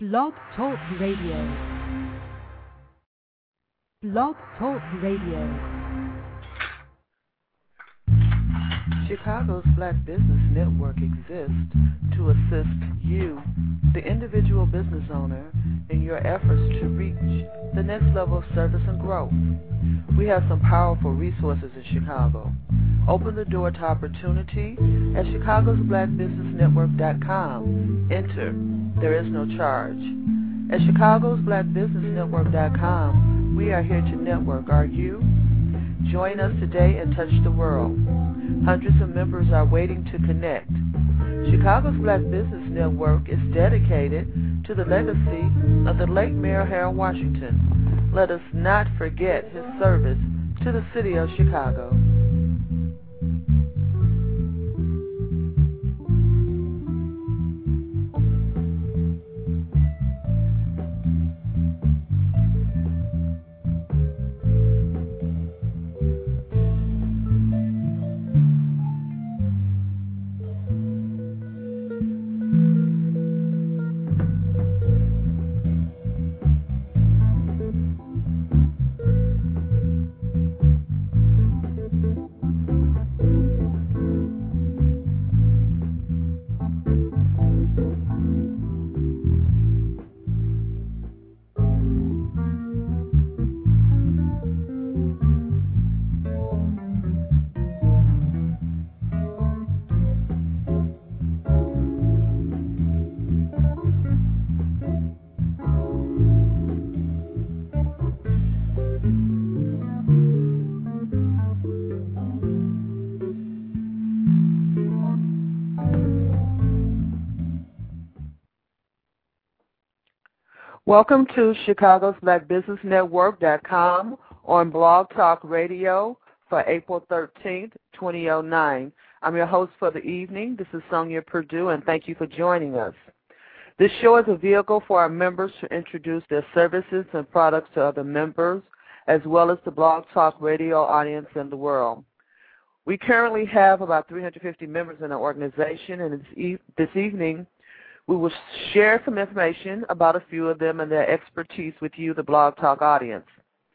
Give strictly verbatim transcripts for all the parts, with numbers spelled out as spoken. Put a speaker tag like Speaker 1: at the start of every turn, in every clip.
Speaker 1: Blog Talk Radio. Blog Talk Radio.
Speaker 2: Chicago's Black Business Network exists to assist you, the individual business owner, in your efforts to reach the next level of service and growth. We have some powerful resources in Chicago. Open the door to opportunity at chicagos black business network dot com. Enter. There is no charge. At chicagos black business network dot com, we are here to network. Are you? Join us today and touch the world. Hundreds of members are waiting to connect. Chicago's Black Business Network is dedicated to the legacy of the late Mayor Harold Washington. Let us not forget his service to the city of Chicago. Welcome to chicagos black business network dot com on Blog Talk Radio for April thirteenth, twenty oh nine. I'm your host for the evening. This is Sonia Purdue, and thank you for joining us. This show is a vehicle for our members to introduce their services and products to other members, as well as the Blog Talk Radio audience in the world. We currently have about three hundred fifty members in our organization, and this, e- this evening we will share some information about a few of them and their expertise with you, the Blog Talk audience.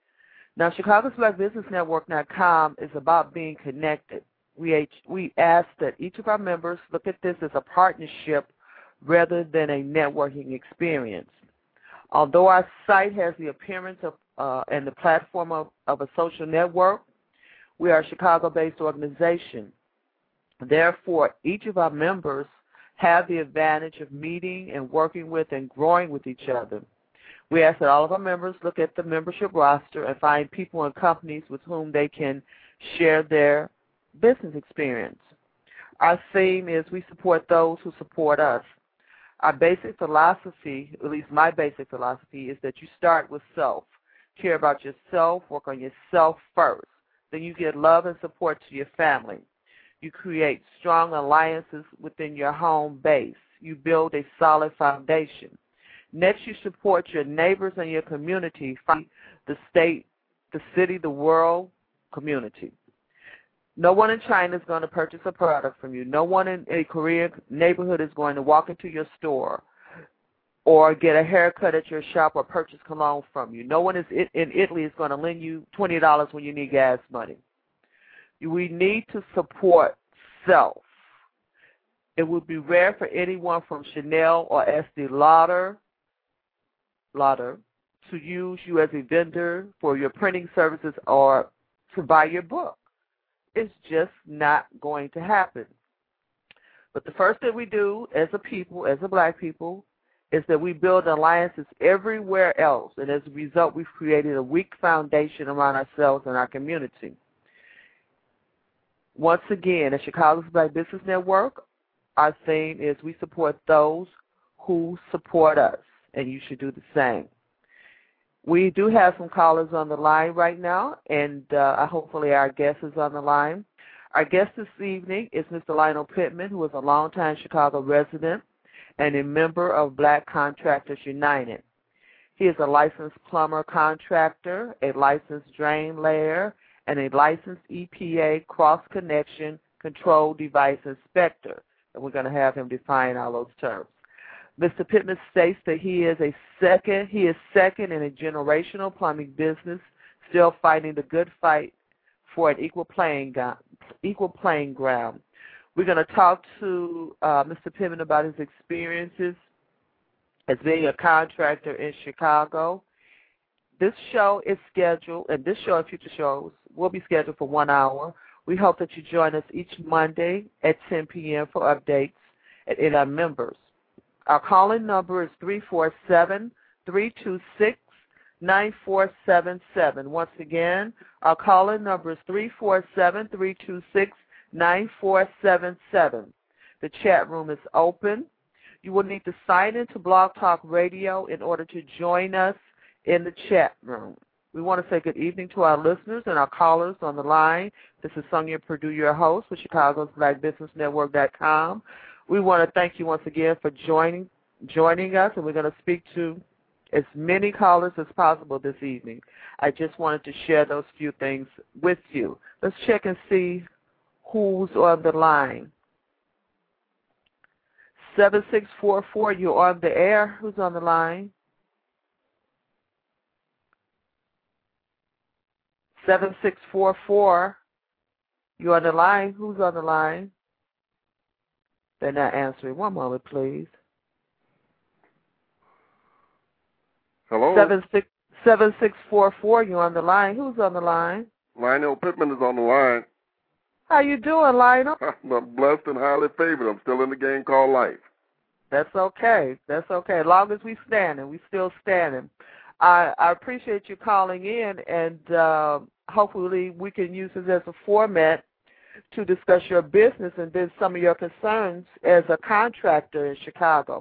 Speaker 2: Now, chicagos black business network dot com is about being connected. We, we ask that each of our members look at this as a partnership rather than a networking experience. Although our site has the appearance of uh, and the platform of, of a social network, we are a Chicago-based organization. Therefore, each of our members have the advantage of meeting and working with and growing with each other. We ask that all of our members look at the membership roster and find people and companies with whom they can share their business experience. Our theme is we support those who support us. Our basic philosophy, at least my basic philosophy, is that you start with self. Care about yourself, work on yourself first. Then you give love and support to your family. You create strong alliances within your home base. You build a solid foundation. Next, you support your neighbors and your community, the state, the city, the world, community. No one in China is going to purchase a product from you. No one in a Korean neighborhood is going to walk into your store or get a haircut at your shop or purchase cologne from you. No one is in Italy is going to lend you twenty dollars when you need gas money. We need to support self. It would be rare for anyone from Chanel or Estee Lauder, Lauder to use you as a vendor for your printing services or to buy your book. It's just not going to happen. But the first thing we do as a people, as a black people, is that we build alliances everywhere else. And as a result, we've created a weak foundation around ourselves and our community. Once again, at Chicago's Black Business Network, our theme is we support those who support us, and you should do the same. We do have some callers on the line right now, and uh, hopefully our guest is on the line. Our guest this evening is Mister Lionel Pittman, who is a longtime Chicago resident and a member of Black Contractors United. He is a licensed plumber contractor, a licensed drain layer, and a licensed E P A cross-connection control device inspector. And we're going to have him define all those terms. Mister Pittman states that he is a second, he is second in a generational plumbing business, still fighting the good fight for an equal playing, equal playing ground. We're going to talk to uh, Mister Pittman about his experiences as being a contractor in Chicago. This show is scheduled, and this show and future shows will be scheduled for one hour. We hope that you join us each Monday at ten p.m. for updates in our members. Our call-in number is three four seven, three two six, nine four seven seven. Once again, our call-in number is three four seven, three two six, nine four seven seven. The chat room is open. You will need to sign into Blog Talk Radio in order to join us in the chat room. We want to say good evening to our listeners and our callers on the line. This is Sonia Purdue, your host with Chicago's Black Business Network dot com. We want to thank you once again for joining joining us, and we're going to speak to as many callers as possible this evening. I just wanted to share those few things with you. Let's check and see who's on the line. seven six four four, you're on the air. Who's on the line? seven six four four, you're on the line. Who's on the line? They're not answering. One moment, please.
Speaker 3: Hello?
Speaker 2: seven six, seven six four four, you're on the line. Who's on the line?
Speaker 3: Lionel Pittman is on the line.
Speaker 2: How you doing, Lionel?
Speaker 3: I'm blessed and highly favored. I'm still in the game called life.
Speaker 2: That's okay. That's okay. As long as we standing, we still standing. I, I appreciate you calling in, and uh, hopefully we can use this as a format to discuss your business and then some of your concerns as a contractor in Chicago.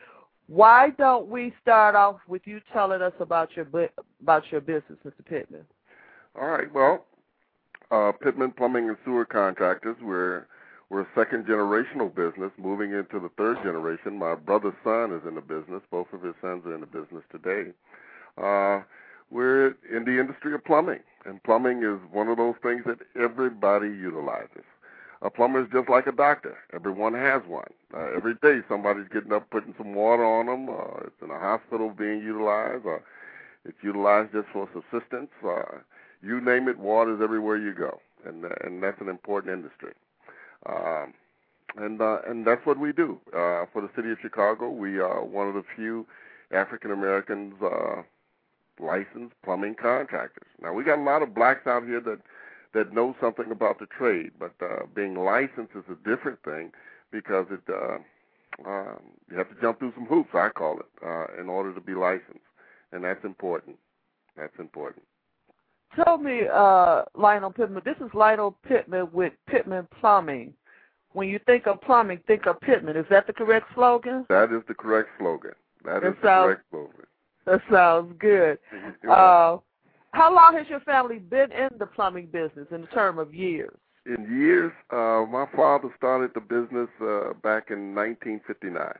Speaker 2: Why don't we start off with you telling us about your about your business, Mister Pittman?
Speaker 3: All right. Well, uh, Pittman Plumbing and Sewer Contractors. We're we're a second generational business, moving into the third generation. My brother's son is in the business. Both of his sons are in the business today. Uh, we're in the industry of plumbing, and plumbing is one of those things that everybody utilizes. A plumber is just like a doctor. Everyone has one. Uh, every day somebody's getting up, putting some water on them. Uh, it's in a hospital being utilized. Uh, it's utilized just for subsistence. Uh, you name it, water's everywhere you go, and and that's an important industry. Um, and uh, and that's what we do. Uh, for the city of Chicago, we are one of the few African Americans uh, licensed plumbing contractors. Now, we got a lot of blacks out here that that know something about the trade, but uh, being licensed is a different thing because it uh, uh, you have to jump through some hoops, I call it, uh, in order to be licensed, and that's important. That's important.
Speaker 2: Tell me, uh, Lionel Pittman, this is Lionel Pittman with Pittman Plumbing. When you think of plumbing, think of Pittman. Is that the correct slogan?
Speaker 3: That is the correct slogan. That, that is the
Speaker 2: sounds,
Speaker 3: correct slogan.
Speaker 2: That sounds good. Uh, how long has your family been in the plumbing business in terms of years?
Speaker 3: In years, uh, my father started the business uh, back in nineteen fifty-nine.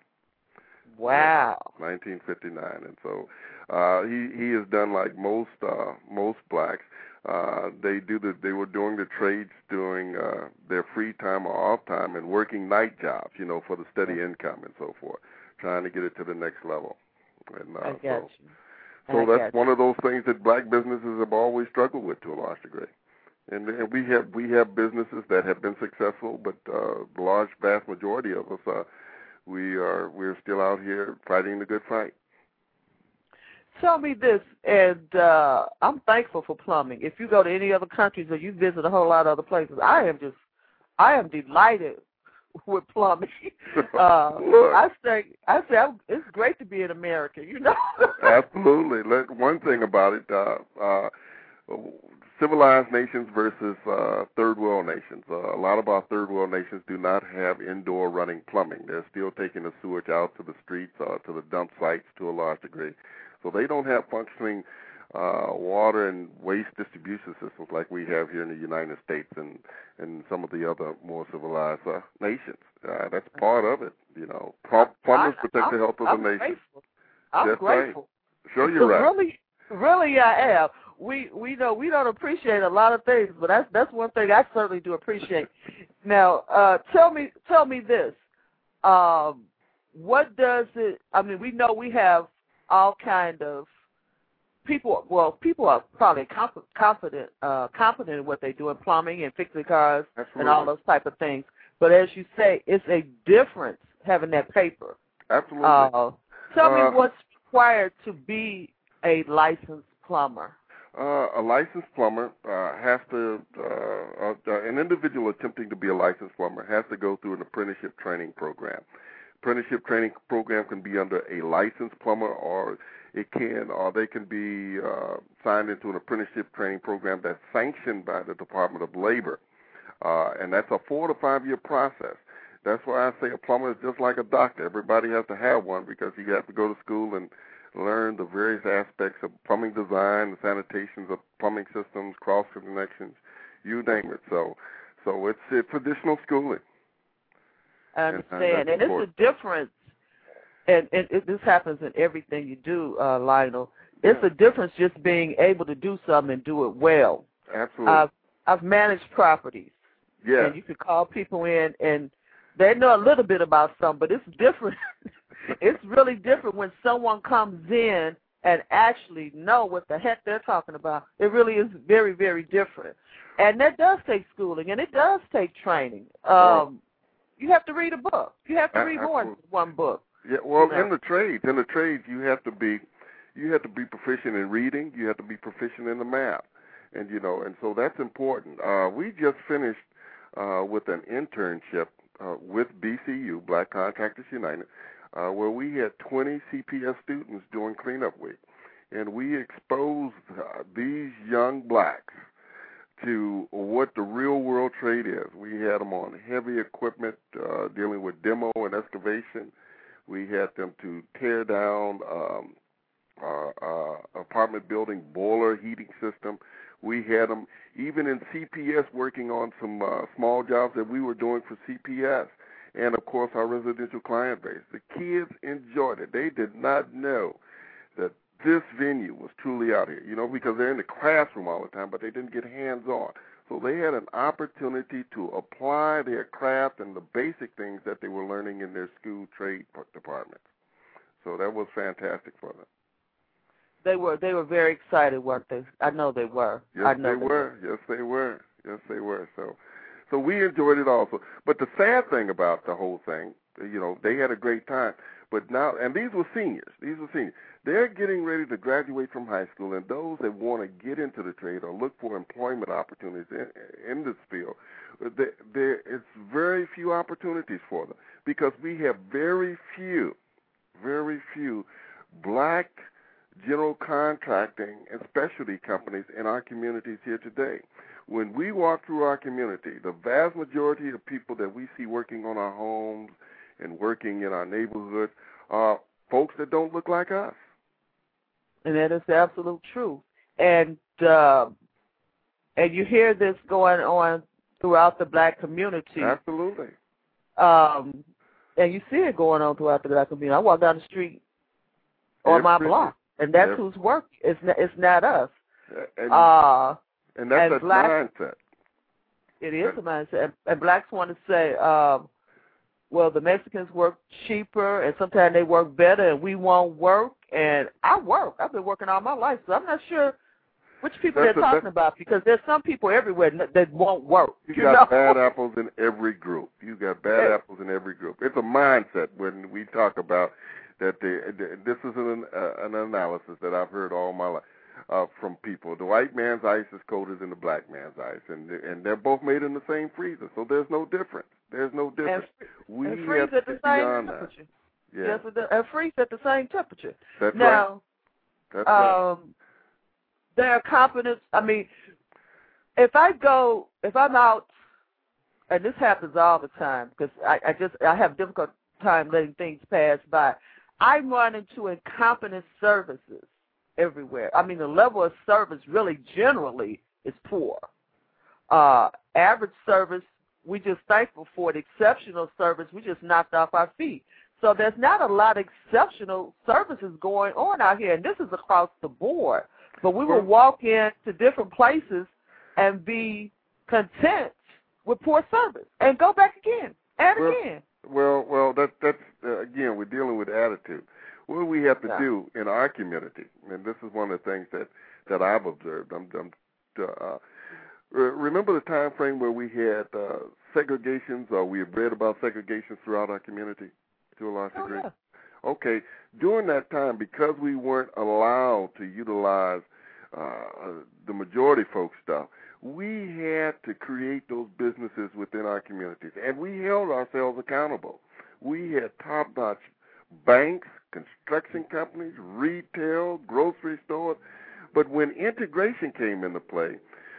Speaker 2: Wow.
Speaker 3: Uh, nineteen fifty-nine, and so uh, he he has done like most uh, most blacks. Uh, they do the they were doing the trades during uh, their free time or off time and working night jobs, you know, for the steady income and so forth, trying to get it to the next level. And uh,
Speaker 2: I got
Speaker 3: so,
Speaker 2: you.
Speaker 3: so
Speaker 2: I
Speaker 3: that's
Speaker 2: got
Speaker 3: one
Speaker 2: you.
Speaker 3: of those things that black businesses have always struggled with to a large degree. And, and we have we have businesses that have been successful, but uh, the large vast majority of us, uh, we are we're still out here fighting the good fight.
Speaker 2: Tell me this, and uh, I'm thankful for plumbing. If you go to any other countries or you visit a whole lot of other places, I am just, I am delighted with plumbing. Uh, I say, I say, I'm, it's great to be in America. You know.
Speaker 3: Absolutely. Let, one thing about it, uh, uh, civilized nations versus uh, third world nations. Uh, a lot of our third world nations do not have indoor running plumbing. They're still taking the sewage out to the streets, uh, to the dump sites to a large degree. So they don't have functioning uh, water and waste distribution systems like we have here in the United States and, and some of the other more civilized uh, nations. Uh, that's part of it, you know. Plumbers protect the health of
Speaker 2: I'm
Speaker 3: the nation.
Speaker 2: Grateful. I'm
Speaker 3: that's
Speaker 2: grateful.
Speaker 3: Right. Sure, you're right.
Speaker 2: Really, really, I am. We we know we don't appreciate a lot of things, but that's that's one thing I certainly do appreciate. Now, uh, tell me tell me this. Um, what does it, I mean, we know we have all kind of people, well, people are probably comp- confident uh, confident in what they do in plumbing and fixing cars
Speaker 3: Absolutely.
Speaker 2: and all those type of things. But as you say, it's a difference having that paper.
Speaker 3: Absolutely.
Speaker 2: Uh, tell
Speaker 3: Uh,
Speaker 2: me what's required to be a licensed plumber.
Speaker 3: Uh, a licensed plumber uh, has to, uh, uh, an individual attempting to be a licensed plumber has to go through an apprenticeship training program. Apprenticeship training program can be under a licensed plumber, or it can, or they can be uh, signed into an apprenticeship training program that's sanctioned by the Department of Labor, uh, and that's a four to five year process. That's why I say a plumber is just like a doctor. Everybody has to have one because you have to go to school and learn the various aspects of plumbing design, the sanitations of plumbing systems, cross connections, you name it. So, so it's a traditional schooling.
Speaker 2: I understand, and, and,
Speaker 3: and
Speaker 2: it's a difference, and, and it, this happens in everything you do, uh, Lionel. It's
Speaker 3: yeah.
Speaker 2: a difference just being able to do something and do it well.
Speaker 3: Absolutely.
Speaker 2: I've, I've managed properties,
Speaker 3: yeah.
Speaker 2: and you can call people in, and they know a little bit about something, but it's different. It's really different when someone comes in and actually know what the heck they're talking about. It really is very, very different. And that does take schooling, and it does take training. Um,
Speaker 3: right.
Speaker 2: You have to read a book. You have to
Speaker 3: Uh,
Speaker 2: read more than one book.
Speaker 3: Yeah, well,
Speaker 2: you know?
Speaker 3: in the trades, in the trades, you have to be, you have to be proficient in reading. You have to be proficient in the math, and you know, and so that's important. Uh, we just finished uh, with an internship uh, with B C U, Black Contractors United, uh, where we had twenty C P S students during cleanup week, and we exposed uh, these young blacks to what the real world trade is. We had them on heavy equipment, uh, dealing with demo and excavation. We had them to tear down um, uh, uh, apartment building boiler heating system. We had them even in C P S working on some uh, small jobs that we were doing for C P S. And, of course, our residential client base. The kids enjoyed it. They did not know that this venue was truly out here, you know, because they're in the classroom all the time, but they didn't get hands-on. So they had an opportunity to apply their craft and the basic things that they were learning in their school trade departments. So that was fantastic for them.
Speaker 2: They were they were very excited, weren't they? I know they were.
Speaker 3: Yes,
Speaker 2: I know
Speaker 3: they,
Speaker 2: they
Speaker 3: were.
Speaker 2: were.
Speaker 3: Yes, they were. Yes, they were. So, so we enjoyed it also. But the sad thing about the whole thing, you know, they had a great time. But now, and these were seniors. These were seniors. They're getting ready to graduate from high school, and those that want to get into the trade or look for employment opportunities in, in this field, there, there is very few opportunities for them because we have very few, very few black general contracting and specialty companies in our communities here today. When we walk through our community, the vast majority of people that we see working on our homes and working in our neighborhood are folks that don't look like us.
Speaker 2: And that is the absolute truth. And uh, and you hear this going on throughout the black community.
Speaker 3: Absolutely.
Speaker 2: Um, and you see it going on throughout the black community. I walk down the street on
Speaker 3: Every,
Speaker 2: my block, and that's
Speaker 3: every,
Speaker 2: who's work. It's not, it's not us.
Speaker 3: And,
Speaker 2: uh,
Speaker 3: and that's
Speaker 2: and
Speaker 3: that
Speaker 2: black,
Speaker 3: mindset.
Speaker 2: It is a mindset. And, and blacks want to say, um, well, the Mexicans work cheaper, and sometimes they work better, and we won't work. And I work. I've been working all my life, so I'm not sure which people
Speaker 3: that's
Speaker 2: they're
Speaker 3: a,
Speaker 2: talking about, because there's some people everywhere that won't work.
Speaker 3: You,
Speaker 2: you
Speaker 3: got
Speaker 2: know?
Speaker 3: bad apples in every group. You got bad
Speaker 2: yeah.
Speaker 3: apples in every group. It's a mindset when we talk about that. The, the, this is an, uh, an analysis that I've heard all my life uh, from people. The white man's ice is colder than the black man's ice, and and they're both made in the same freezer, so there's no difference. There's no difference.
Speaker 2: And,
Speaker 3: we
Speaker 2: and freeze
Speaker 3: have to
Speaker 2: at the
Speaker 3: get
Speaker 2: same
Speaker 3: beyond
Speaker 2: temperature.
Speaker 3: that. Yeah.
Speaker 2: Yes, it and freeze at the same temperature.
Speaker 3: That's
Speaker 2: now,
Speaker 3: right. That's
Speaker 2: um,
Speaker 3: right.
Speaker 2: there are competence. I mean, if I go, if I'm out, and this happens all the time, because I, I just I have a difficult time letting things pass by. I run into incompetent services everywhere. I mean, the level of service really generally is poor. Uh, average service, we just thankful for it. Exceptional service, we just knocked off our feet. So there's not a lot of exceptional services going on out here, and this is across the board. But we will walk into different places and be content with poor service and go back again and
Speaker 3: well,
Speaker 2: again.
Speaker 3: Well, well, that that's uh, again, we're dealing with attitude. What do we have to
Speaker 2: yeah.
Speaker 3: do in our community? And this is one of the things that, that I've observed. I'm, I'm, uh, remember the time frame where we had uh, segregations, or we have read about segregations throughout our community to a large degree?
Speaker 2: Oh, yeah.
Speaker 3: Okay, during that time, because we weren't allowed to utilize uh, the majority folks stuff, we had to create those businesses within our communities, and we held ourselves accountable. We had top-notch banks, construction companies, retail, grocery stores, but when integration came into play,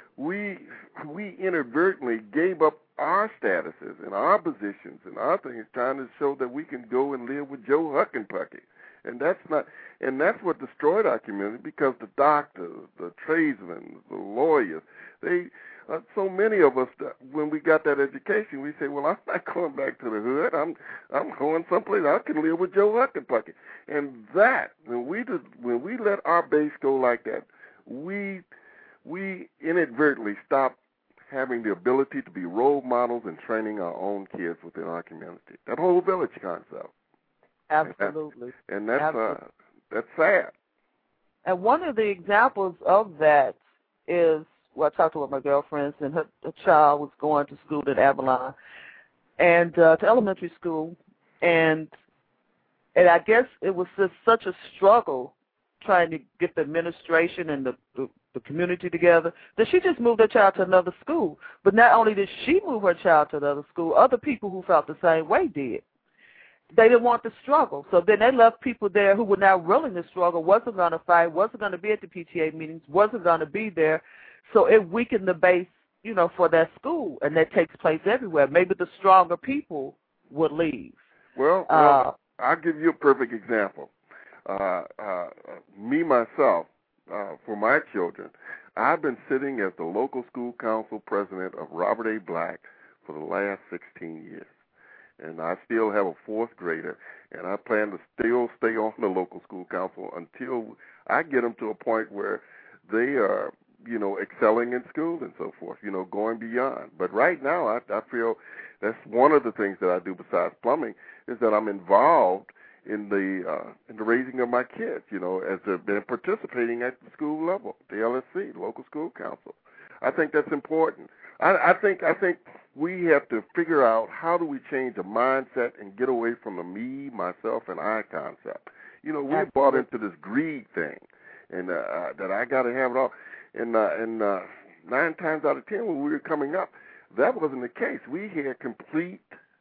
Speaker 3: we we inadvertently gave up our statuses and our positions and our things, trying to show that we can go and live with Joe Huckenpucky, and that's not, and that's what destroyed our community, because the doctors, the tradesmen, the lawyers, they, uh, so many of us, uh, when we got that education, we say, well, I'm not going back to the hood. I'm I'm going someplace I can live with Joe Huckenpucky, and that when we did, when we let our base go like that, we we inadvertently stopped having the ability to be role models and training our own kids within our community. That whole village concept.
Speaker 2: Absolutely.
Speaker 3: And, that, and that's
Speaker 2: Absolutely.
Speaker 3: Uh, that's sad.
Speaker 2: And one of the examples of that is, well, I talked to one of my girlfriends, and her, her child was going to school at Avalon, and uh, to elementary school, and and I guess it was just such a struggle trying to get the administration and the, the, the community together that she just moved her child to another school. But not only did she move her child to another school, other people who felt the same way did. They didn't want to struggle. So then they left people there who were not willing to struggle, wasn't going to fight, wasn't going to be at the P T A meetings, wasn't going to be there. So it weakened the base, you know, for that school, and that takes place everywhere. Maybe the stronger people would leave.
Speaker 3: Well,
Speaker 2: uh,
Speaker 3: well I'll give you a perfect example. Uh, uh, me, myself, uh, for my children, I've been sitting as the local school council president of Robert A. Black for the last sixteen years. And I still have a fourth grader, and I plan to still stay on the local school council until I get them to a point where they are, you know, excelling in school and so forth, you know, going beyond. But right now, I, I feel that's one of the things that I do besides plumbing, is that I'm involved in the uh, in the raising of my kids, you know, as they've been participating at the school level, the L S C, local school council. I think that's important. I, I think I think we have to figure out how do we change the mindset and get away from the me, myself, and I concept. You know, we're bought into this greed thing, and uh, uh, that I got to have it all. And uh, and uh, nine times out of ten, when we were coming up, that wasn't the case. We had complete.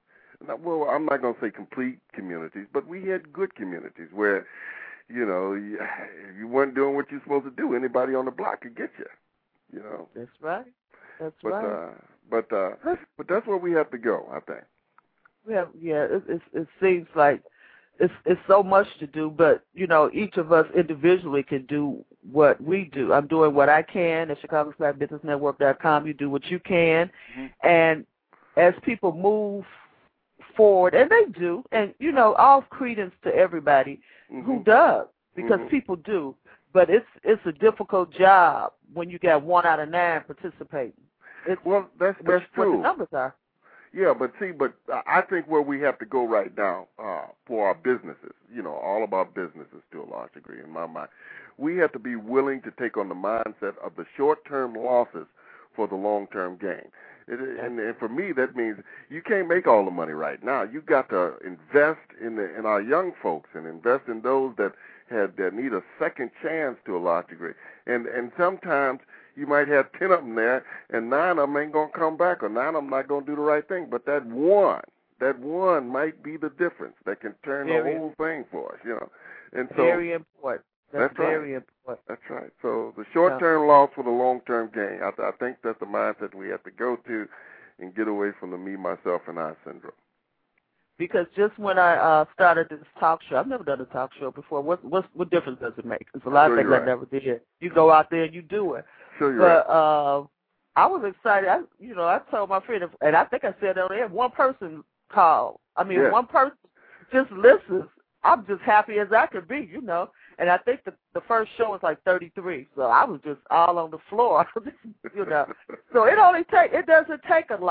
Speaker 3: Well, I'm not going to say complete communities, but we had good communities where, you know, if you weren't doing what you're supposed to do, anybody on the block could get you. You know.
Speaker 2: That's right. That's
Speaker 3: but,
Speaker 2: right.
Speaker 3: Uh, but uh, but that's where we have to go, I think.
Speaker 2: We have, yeah. It, it, it seems like it's it's so much to do, but you know, each of us individually can do what we do. I'm doing what I can at Chicago Black Business Network dot com. You do what you can, mm-hmm. and as people move forward, and they do, and you know, all credence to everybody mm-hmm. who does, because mm-hmm. people do. But it's it's a difficult job when you got one out of nine participating. It's,
Speaker 3: well, that's that's
Speaker 2: what
Speaker 3: true.
Speaker 2: What the numbers are.
Speaker 3: Yeah, but see, but I think where we have to go right now uh, for our businesses, you know, all of our businesses to a large degree, in my mind, we have to be willing to take on the mindset of the short-term losses for the long-term gain. It, and, and for me, that means you can't make all the money right now. You got to invest in the in our young folks and invest in those that had that need a second chance to a large degree. And and sometimes you might have ten of them there, and nine of them ain't gonna come back, or nine of them not gonna do the right thing. But that one, that one might be the difference that can turn very, the whole thing for us, you know. And so
Speaker 2: very important. That's,
Speaker 3: that's
Speaker 2: very
Speaker 3: right.
Speaker 2: important.
Speaker 3: That's right. So the short-term yeah. loss for the long-term gain. I, th- I think that's the mindset we have to go to, and get away from the me, myself, and I syndrome.
Speaker 2: Because just when I uh, started this talk show, I've never done a talk show before. What what what difference does it make? It's a lot
Speaker 3: sure
Speaker 2: of things
Speaker 3: right.
Speaker 2: I never did. You go out there and you do it.
Speaker 3: Sure, you're
Speaker 2: but
Speaker 3: right.
Speaker 2: uh, I was excited. I, you know, I told my friend, and I think I said on there, one person called. I mean,
Speaker 3: yeah.
Speaker 2: one person just listens. I'm just happy as I could be, you know. And I think the the first show was like thirty-three, so I was just all on the floor, you know. So it only take it doesn't take a lot.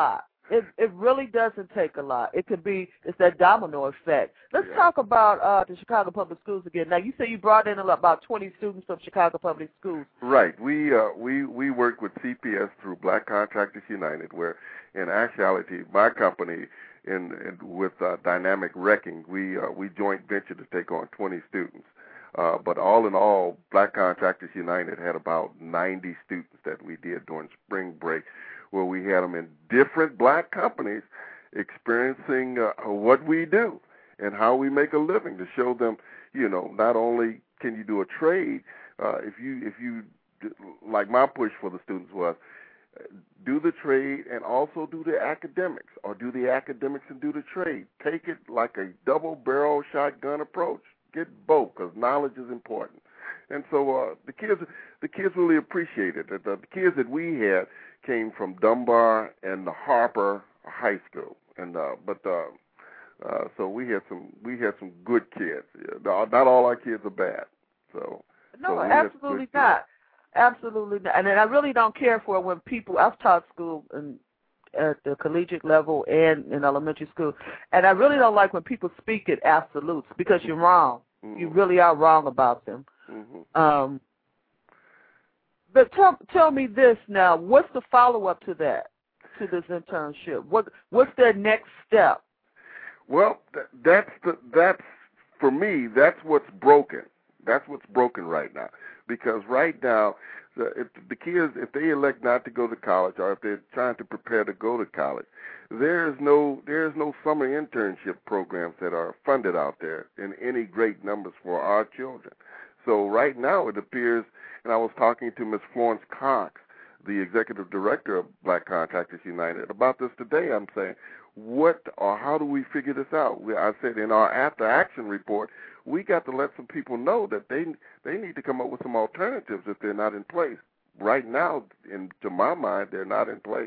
Speaker 2: It it really doesn't take a lot. It could be, it's that domino effect. Let's
Speaker 3: Yeah.
Speaker 2: talk about uh, the Chicago Public Schools again. Now, you say you brought in about twenty students from Chicago Public Schools.
Speaker 3: Right. We uh, we we work with C P S through Black Contractors United, where in actuality my company in, in with uh, Dynamic Wrecking, we uh, we joint venture to take on twenty students. Uh, but all in all, Black Contractors United had about ninety students that we did during spring break, where we had them in different black companies experiencing uh, what we do and how we make a living, to show them, you know, not only can you do a trade, uh, if you, if you, like my push for the students was, do the trade and also do the academics, or do the academics and do the trade. Take it like a double-barrel shotgun approach. Get both, because knowledge is important. And so uh, the kids, the kids really appreciate it. The, the kids that we had came from Dunbar and the Harper High School, and uh, but uh, uh, so we had some we had some good kids. Yeah, not all our kids are bad. So
Speaker 2: no,
Speaker 3: so
Speaker 2: absolutely not, absolutely not. And I really don't care for when people. I've taught school and at the collegiate level and in elementary school, and I really don't like when people speak in absolutes, because you're wrong. Mm-hmm. You really are wrong about them. Mm-hmm. Um, but tell tell me this now. What's the follow up to that, to this internship? What what's their next step?
Speaker 3: Well, th- that's the that's for me. That's what's broken. That's what's broken right now, because right now, the, if the kids, if they elect not to go to college, or if they're trying to prepare to go to college, there is no there is no summer internship programs that are funded out there in any great numbers for our children. So right now it appears, and I was talking to Miz Florence Cox, the executive director of Black Contractors United, about this today. I'm saying, what or how do we figure this out? We, I said in our after action report, we got to let some people know that they they need to come up with some alternatives if they're not in place. Right now, in to my mind, they're not in place.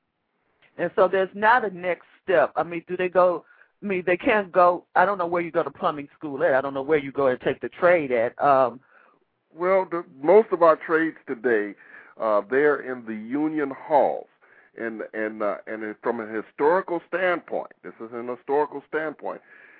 Speaker 2: And so there's not a next step. I mean, do they go, I mean, they can't go, I don't know where you go to plumbing school at. I don't know where you go and take the trade at. Um,
Speaker 3: well, the, most of our trades today, uh, they're in the union halls. And and uh, and from a historical standpoint, this is an historical standpoint,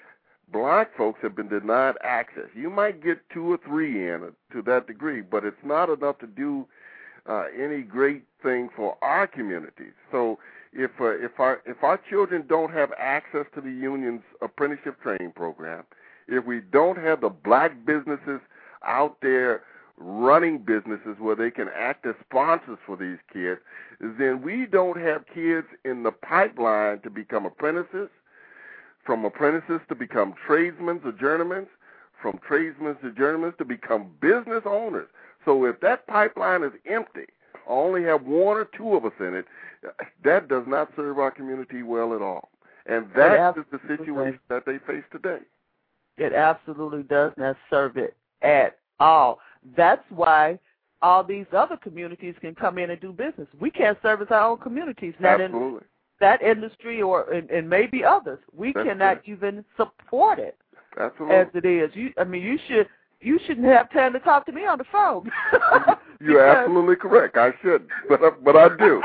Speaker 3: black folks have been denied access. You might get two or three in to that degree, but it's not enough to do uh, any great thing for our communities. So if uh, if our if our children don't have access to the union's apprenticeship training program, if we don't have the black businesses out there running businesses where they can act as sponsors for these kids, then we don't have kids in the pipeline to become apprentices, from apprentices to become tradesmen or journeymen, from tradesmen to journeymen to become business owners. So if that pipeline is empty, only have one or two of us in it, that does not serve our community well at all. And that is the situation that they face today.
Speaker 2: It absolutely does not serve it at all. That's why all these other communities can come in and do business. We can't service our own communities, not
Speaker 3: Absolutely.
Speaker 2: in that industry or and, and maybe others. We
Speaker 3: That's
Speaker 2: cannot
Speaker 3: right.
Speaker 2: even support it.
Speaker 3: Absolutely.
Speaker 2: As it is. You, I mean, you should you shouldn't have time to talk to me on the phone.
Speaker 3: You're absolutely correct. I should, but I, but I do.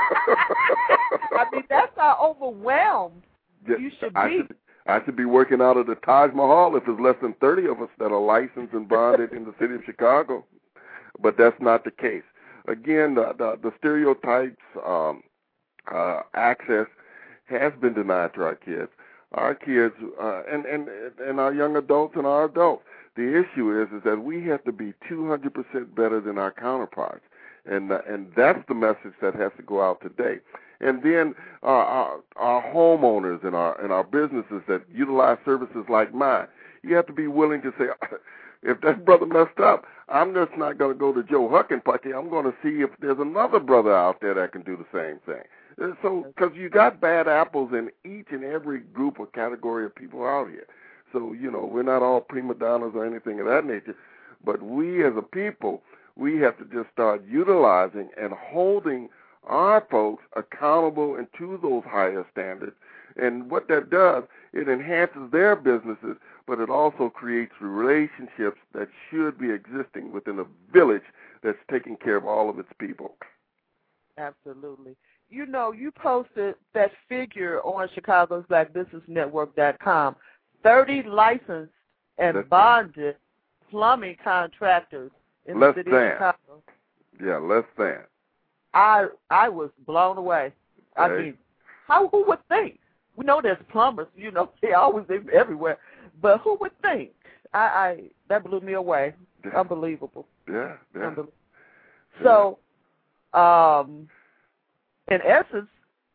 Speaker 2: I mean, that's how overwhelmed
Speaker 3: yeah,
Speaker 2: you should
Speaker 3: I
Speaker 2: be.
Speaker 3: Should, I should be working out of the Taj Mahal if there's less than thirty of us that are licensed and bonded in the city of Chicago. But that's not the case. Again, the, the, the stereotypes, um, uh, access has been denied to our kids. Our kids uh, and, and, and our young adults and our adults. The issue is is that we have to be two hundred percent better than our counterparts. And, uh, and that's the message that has to go out today. And then uh, our, our homeowners and our and our businesses that utilize services like mine, you have to be willing to say, if that brother messed up, I'm just not going to go to Joe Huckenpucky. I'm going to see if there's another brother out there that can do the same thing. So, because you got bad apples in each and every group or category of people out here. So, you know, we're not all prima donnas or anything of that nature, but we as a people, we have to just start utilizing and holding our folks accountable and to those higher standards. And what that does, it enhances their businesses, but it also creates relationships that should be existing within a village that's taking care of all of its people.
Speaker 2: Absolutely. you know, you posted that figure on Chicago's Black Business Network dot com. thirty licensed and
Speaker 3: That's
Speaker 2: bonded plumbing contractors in
Speaker 3: less
Speaker 2: the city
Speaker 3: than.
Speaker 2: of Chicago.
Speaker 3: Yeah, less than.
Speaker 2: I I was blown away. I
Speaker 3: Right.
Speaker 2: mean, how who would think? We know there's plumbers, you know, they're always everywhere. But who would think? I, I that blew me away.
Speaker 3: Yeah.
Speaker 2: Unbelievable.
Speaker 3: Yeah, yeah.
Speaker 2: Unbelievable. So, um, in essence,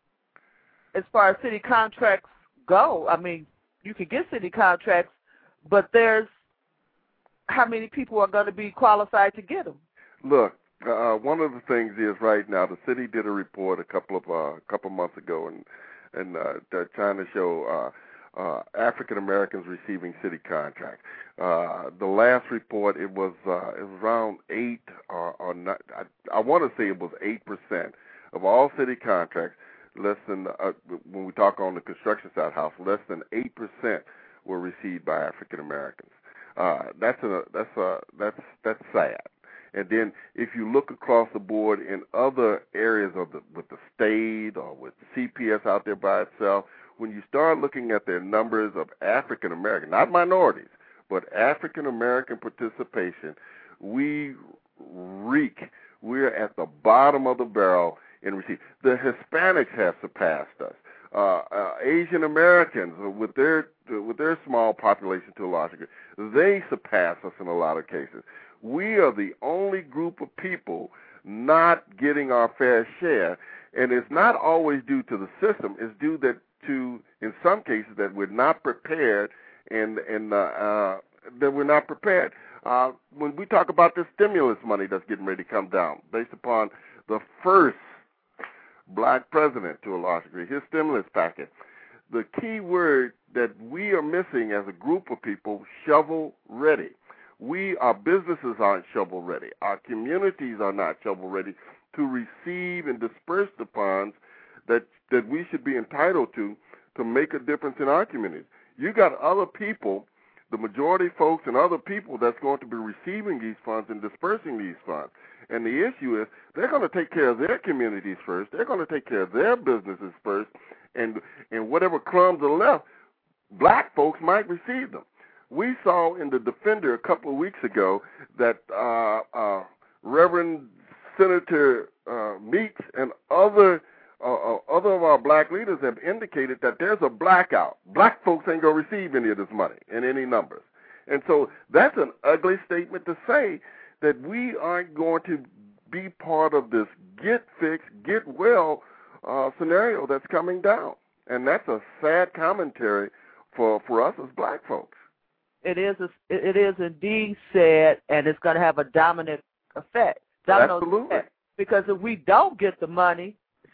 Speaker 2: as far as city contracts go, I mean, you can get city contracts, but there's how many people are going to be qualified to get them?
Speaker 3: Look, uh, one of the things is right now the city did a report a couple of uh, couple months ago, and and uh, they're trying to show uh, uh, African Americans receiving city contracts. Uh, the last report, it was uh, it was around eight or, or not. I, I want to say it was eight percent of all city contracts. Less than uh, when we talk on the construction side house, less than eight percent were received by African Americans. Uh, that's a that's a that's that's sad. And then if you look across the board in other areas of the with the state or with C P S out there by itself, when you start looking at their numbers of African American, not minorities, but African American participation, we reek. We're at the bottom of the barrel in receipt. The Hispanics have surpassed us. Uh, uh, Asian Americans, with their with their small population to a large degree, they surpass us in a lot of cases. We are the only group of people not getting our fair share, and it's not always due to the system. It's due that to, in some cases, that we're not prepared, and and uh, uh, that we're not prepared. Uh, when we talk about the stimulus money that's getting ready to come down, based upon the first black president to a large degree, his stimulus package, the key word that we are missing as a group of people, shovel ready. We, our businesses aren't shovel ready. Our communities are not shovel ready to receive and disperse the funds that that we should be entitled to to make a difference in our communities. You got other people, the majority folks and other people that's going to be receiving these funds and dispersing these funds. And the issue is they're going to take care of their communities first. They're going to take care of their businesses first. And and whatever crumbs are left, black folks might receive them. We saw in the Defender a couple of weeks ago that uh, uh, Reverend Senator uh, Meeks and other uh, uh, other of our black leaders have indicated that there's a blackout. Black folks ain't going to receive any of this money in any numbers. And so that's an ugly statement to say that we aren't going to be part of this get fixed, get well uh, scenario that's coming down. And that's a sad commentary for, for us as black folks.
Speaker 2: It is a, it is indeed sad, and it's going to have a dominant effect. Domino
Speaker 3: Absolutely.
Speaker 2: Effect. Because if we don't get the money,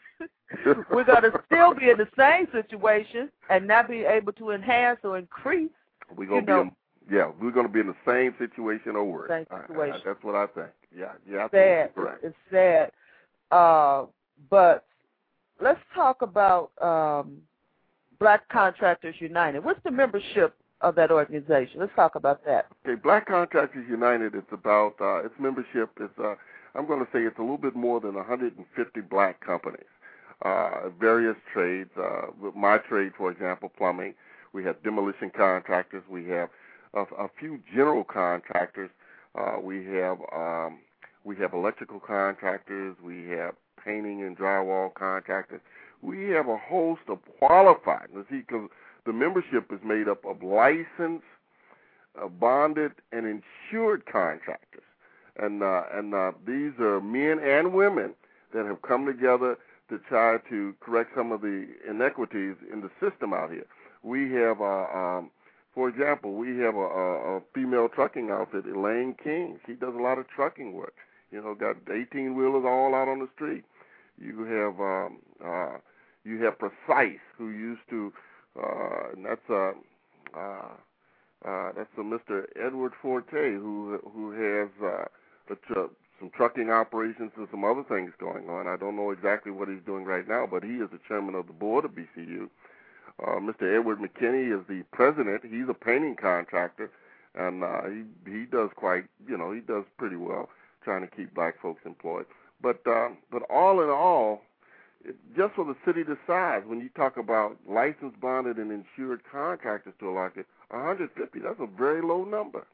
Speaker 2: we're going to still be in the same situation and not be able to enhance or increase.
Speaker 3: We're going to be in, yeah, we're going to be in the same situation or worse.
Speaker 2: Same situation.
Speaker 3: I, I, that's what I think. Yeah, yeah,
Speaker 2: sad.
Speaker 3: correct.
Speaker 2: It's sad. Uh, but let's talk about um, Black Contractors United. What's the membership of that organization? Let's talk about that.
Speaker 3: Okay, Black Contractors United, it's about, uh, its membership is, uh, I'm going to say it's a little bit more than one hundred fifty black companies, uh, various trades. Uh, with my trade, for example, plumbing, we have demolition contractors, we have a, a few general contractors, uh, we have um, we have electrical contractors, we have painting and drywall contractors. We have a host of qualified, let's see, because the membership is made up of licensed, uh, bonded, and insured contractors. And uh, and uh, these are men and women that have come together to try to correct some of the inequities in the system out here. We have, uh, um, for example, we have a, a, a female trucking outfit, Elaine King. She does a lot of trucking work. You know, got eighteen-wheelers all out on the street. You have um, uh, you have Precise, who used to Uh, and that's uh, uh, uh, that's a Mister Edward Forte, who who has uh, a tr- some trucking operations and some other things going on. I don't know exactly what he's doing right now, but he is the chairman of the board of B C U. Uh, Mister Edward McKinney is the president. He's a painting contractor, and uh, he he does quite, you know, he does pretty well trying to keep black folks employed. But uh, but all in all, it, just for the city to size, when you talk about licensed, bonded, and insured contractors to a lot of one hundred fifty, that's a very low number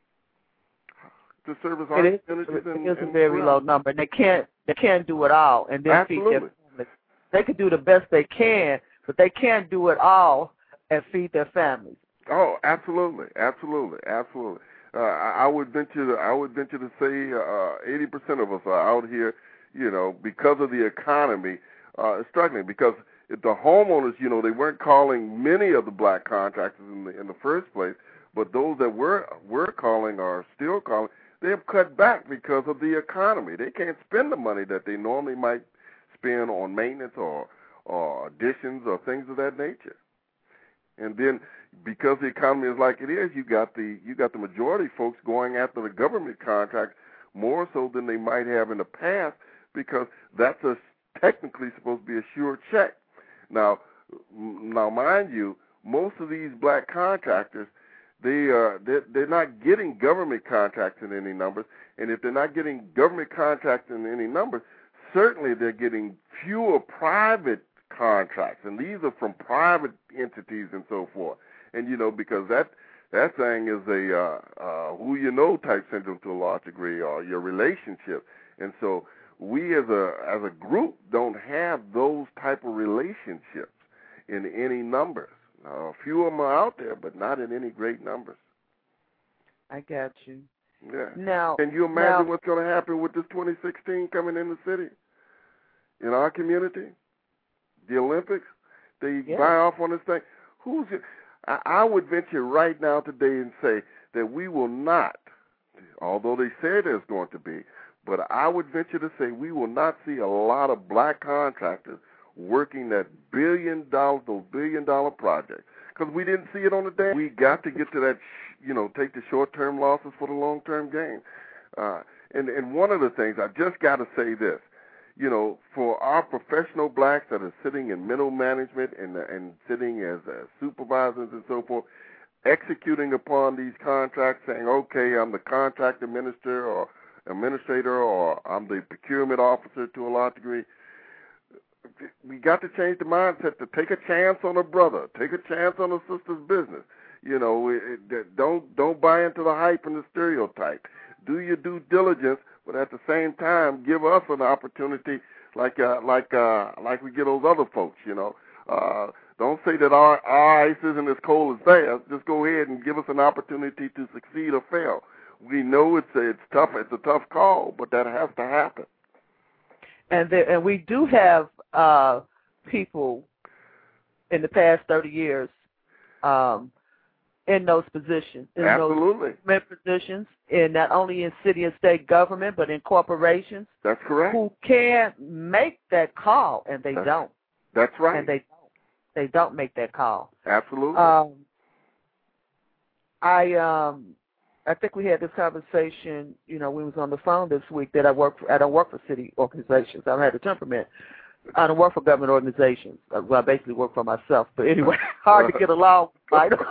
Speaker 3: to service our
Speaker 2: it is,
Speaker 3: communities.
Speaker 2: It
Speaker 3: and,
Speaker 2: is
Speaker 3: and
Speaker 2: a very low
Speaker 3: around.
Speaker 2: number. They can't they can't do it all, and then feed
Speaker 3: Absolutely.
Speaker 2: their families. They can do the best they can, but they can't do it all and feed their families.
Speaker 3: Oh, absolutely, absolutely, absolutely. Uh, I, I would venture to, I would venture to say uh, eighty percent of us are out here, you know, because of the economy, uh, struggling. Because if the homeowners, you know, they weren't calling many of the black contractors in the in the first place, but those that were were calling or still calling, they have cut back because of the economy. They can't spend the money that they normally might spend on maintenance or or additions or things of that nature. And then, because the economy is like it is, you got the you got the majority folks going after the government contract more so than they might have in the past, because that's a technically supposed to be a sure check. Now, now, mind you, most of these black contractors, they are they're, they're not getting government contracts in any numbers, and if they're not getting government contracts in any numbers, certainly they're getting fewer private contracts, and these are from private entities and so forth. And, you know, because that that thing is a uh, uh, who you know type syndrome to a large degree, or your relationship. And so we as a as a group don't have those type of relationships in any numbers. Uh, a few of them are out there, but not in any great numbers.
Speaker 2: I got you.
Speaker 3: Yeah.
Speaker 2: Now,
Speaker 3: can you imagine
Speaker 2: now,
Speaker 3: what's going to happen with this twenty sixteen coming in the city, in our community? The Olympics, they
Speaker 2: yeah.
Speaker 3: buy off on this thing. Who's it? I, I would venture right now today and say that we will not, although they say there's going to be, but I would venture to say we will not see a lot of black contractors working that billion dollar, those billion dollar projects, because we didn't see it on the day. We got to get to that, you know, take the short term losses for the long term gain. Uh, and and one of the things I just got to say this. You know, for our professional blacks that are sitting in middle management and and sitting as uh, supervisors and so forth, executing upon these contracts, saying, okay, I'm the contract administrator or administrator, or I'm the procurement officer to a large degree. We got to change the mindset to take a chance on a brother, take a chance on a sister's business. You know, it, it, don't don't buy into the hype and the stereotype. Do your due diligence. But at the same time, give us an opportunity, like uh, like uh, like we get those other folks. You know, uh, don't say that our, our ice isn't as cold as theirs. Just go ahead and give us an opportunity to succeed or fail. We know it's a, it's tough. It's a tough call, but that has to happen.
Speaker 2: And there, and we do have uh, people in the past thirty years um, in those positions, in
Speaker 3: Absolutely.
Speaker 2: those positions, in not only in city and state government, but in corporations.
Speaker 3: That's correct.
Speaker 2: Who can make that call, and they
Speaker 3: that's,
Speaker 2: don't.
Speaker 3: That's right.
Speaker 2: And they don't. They don't make that call.
Speaker 3: Absolutely.
Speaker 2: Um, I um, I think we had this conversation. You know, we was on the phone this week that I work. For, I don't work for city organizations. I don't have the temperament. I don't work for government organizations. Well, I basically work for myself. But anyway, hard to get along with Lionel.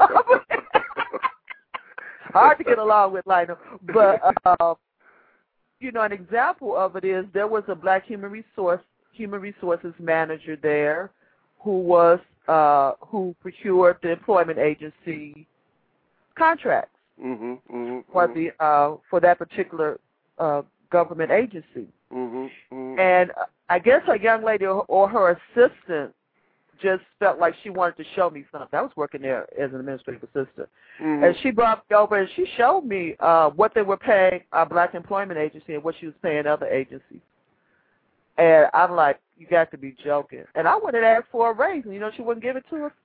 Speaker 2: Hard to get along with Lionel. But, uh, you know, an example of it is there was a black human resource human resources manager there who was uh, who procured the employment agency contracts
Speaker 3: mm-hmm, mm-hmm,
Speaker 2: for
Speaker 3: mm-hmm.
Speaker 2: the uh, for that particular uh, government agency.
Speaker 3: Mm-hmm, mm-hmm.
Speaker 2: And I guess a young lady or, or her assistant just felt like she wanted to show me something. I was working there as an administrative assistant.
Speaker 3: Mm-hmm.
Speaker 2: And she brought me over and she showed me uh, what they were paying our black employment agency and what she was paying other agencies. And I'm like, you got to be joking. And I went and asked for a raise, and you know she wouldn't give it to her?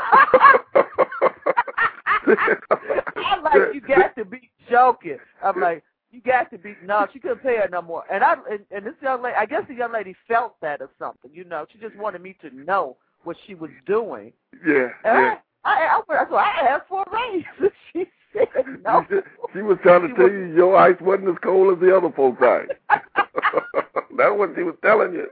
Speaker 2: I'm like, you got to be joking. I'm like, you got to be, no, she couldn't pay her no more. And I and, and this young lady, I guess the young lady felt that or something, you know. She just wanted me to know what she was doing.
Speaker 3: Yeah,
Speaker 2: and
Speaker 3: yeah.
Speaker 2: I, I, I, so I asked for a raise. She said no.
Speaker 3: She was trying to
Speaker 2: she
Speaker 3: tell
Speaker 2: was,
Speaker 3: you your ice wasn't as cold as the other folks' ice. That's what she was telling you.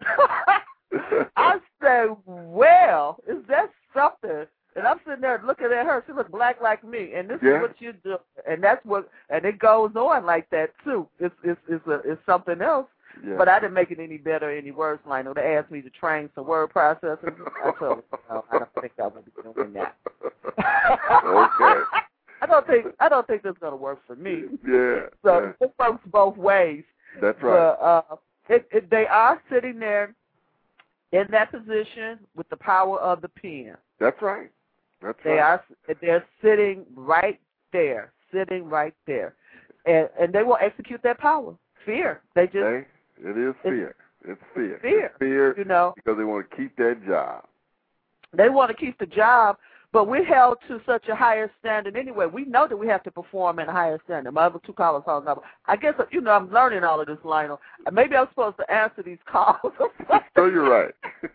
Speaker 2: I said, well, is that something? And I'm sitting there looking at her. She looks black like me, and this
Speaker 3: yeah.
Speaker 2: is what you do. And that's what, and it goes on like that too. It's it's it's, a, it's something else.
Speaker 3: Yeah.
Speaker 2: But I didn't make it any better, any worse, Lionel. They asked me to train some word processors. I told them, no, I don't think I will be doing that.
Speaker 3: Okay.
Speaker 2: I don't think I don't think that's going to work for me.
Speaker 3: Yeah.
Speaker 2: So
Speaker 3: yeah.
Speaker 2: it works both ways.
Speaker 3: That's right.
Speaker 2: But uh, it, it, they are sitting there in that position with the power of the pen.
Speaker 3: That's right. That's
Speaker 2: they
Speaker 3: right.
Speaker 2: are. They're sitting right there, sitting right there, and and they will execute that power. Fear. They just.
Speaker 3: Hey, it is fear. It's, it's fear.
Speaker 2: Fear.
Speaker 3: It's fear.
Speaker 2: You know.
Speaker 3: Because they want to keep that job.
Speaker 2: They want to keep the job, but we're held to such a higher standard anyway. We know that we have to perform at a higher standard. My other two callers hung up. I guess, you know, I'm learning all of this, Lionel. Maybe I'm supposed to answer these calls.
Speaker 3: So you're right.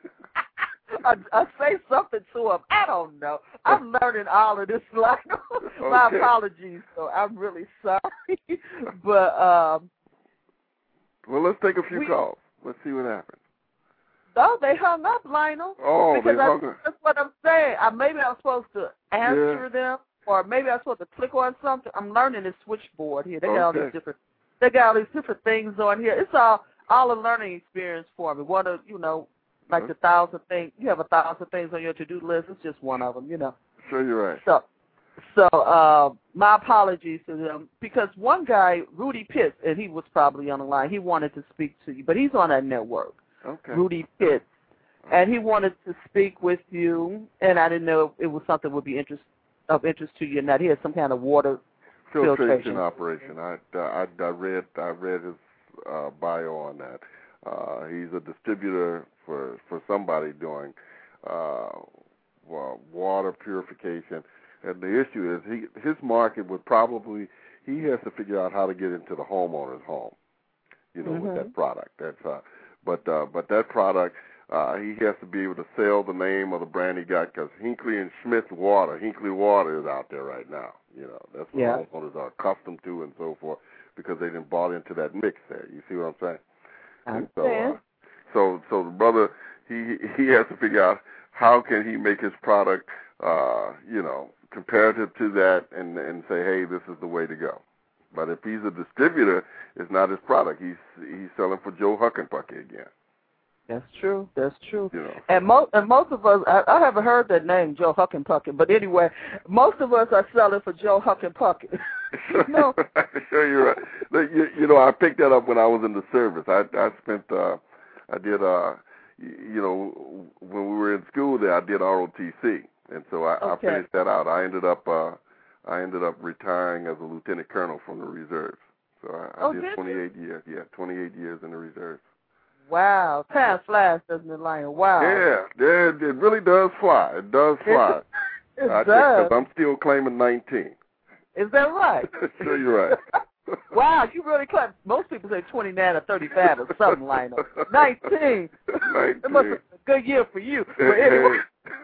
Speaker 2: I, I say something to them. I don't know. I'm learning all of this, Lionel. My
Speaker 3: Okay.
Speaker 2: apologies. So I'm really sorry. But, um,
Speaker 3: well, let's take a few
Speaker 2: we,
Speaker 3: calls. Let's see what happens.
Speaker 2: No, they hung up, Lionel.
Speaker 3: Oh,
Speaker 2: because
Speaker 3: they
Speaker 2: I,
Speaker 3: hung up.
Speaker 2: That's what I'm saying. I, maybe I'm supposed to answer yeah. them, or maybe I'm supposed to click on something. I'm learning this switchboard here. They got
Speaker 3: okay.
Speaker 2: all these different. They got all these different things on here. It's all all a learning experience for me. One of you know, like the thousand things. You have a thousand things on your to-do list. It's just one of them, you know.
Speaker 3: Sure, you're right.
Speaker 2: So, so uh, my apologies to them because one guy, Rudy Pitts, and he was probably on the line. He wanted to speak to you, but he's on that network.
Speaker 3: Okay.
Speaker 2: Rudy Pitts, and he wanted to speak with you, and I didn't know if it was something that would be interest, of interest to you. Not he had some kind of water
Speaker 3: filtration,
Speaker 2: filtration
Speaker 3: operation. I, I, I read I read his uh, bio on that. Uh, he's a distributor for for somebody doing uh, well, water purification, and the issue is he his market would probably he has to figure out how to get into the homeowner's home, you know,
Speaker 2: mm-hmm.
Speaker 3: with that product. That's uh, But uh, but that product, uh, he has to be able to sell the name of the brand he got because Hinkley and Smith water, Hinkley water is out there right now. You know, that's what
Speaker 2: yeah.
Speaker 3: homeowners are accustomed to and so forth because they didn't bought into that mix there. You see what I'm saying?
Speaker 2: I
Speaker 3: and
Speaker 2: understand.
Speaker 3: so, uh, so so the brother, he he has to figure out how can he make his product, uh, you know, comparative to that and and say, hey, this is the way to go. But if he's a distributor, it's not his product. He's he's selling for Joe Huckenpucky again.
Speaker 2: That's true. That's true.
Speaker 3: You know.
Speaker 2: And most and most of us, I, I haven't heard that name, Joe Huckenpucky. But anyway, most of us are selling for Joe Huckenpucky. No,
Speaker 3: sure you're right. Look, you, you know, I picked that up when I was in the service. I I spent, uh, I did, uh, you know, when we were in school there, I did R O T C, and so I,
Speaker 2: okay.
Speaker 3: I finished that out. I ended up. Uh, I ended up retiring as a lieutenant colonel from the reserves. So I, I
Speaker 2: oh,
Speaker 3: did,
Speaker 2: did
Speaker 3: twenty-eight you? years. Yeah, twenty-eight years in the reserves.
Speaker 2: Wow, time flies, doesn't it, Lion? Wow.
Speaker 3: Yeah, yeah, it really does fly. It does fly.
Speaker 2: It
Speaker 3: I
Speaker 2: does.
Speaker 3: Because I'm still claiming nineteen.
Speaker 2: Is that right?
Speaker 3: Sure, you're right.
Speaker 2: Wow, you really claim. Most people say twenty-nine or thirty-five or something, Lionel. nineteen.
Speaker 3: nineteen.
Speaker 2: It must have been a good year for you. But anyway.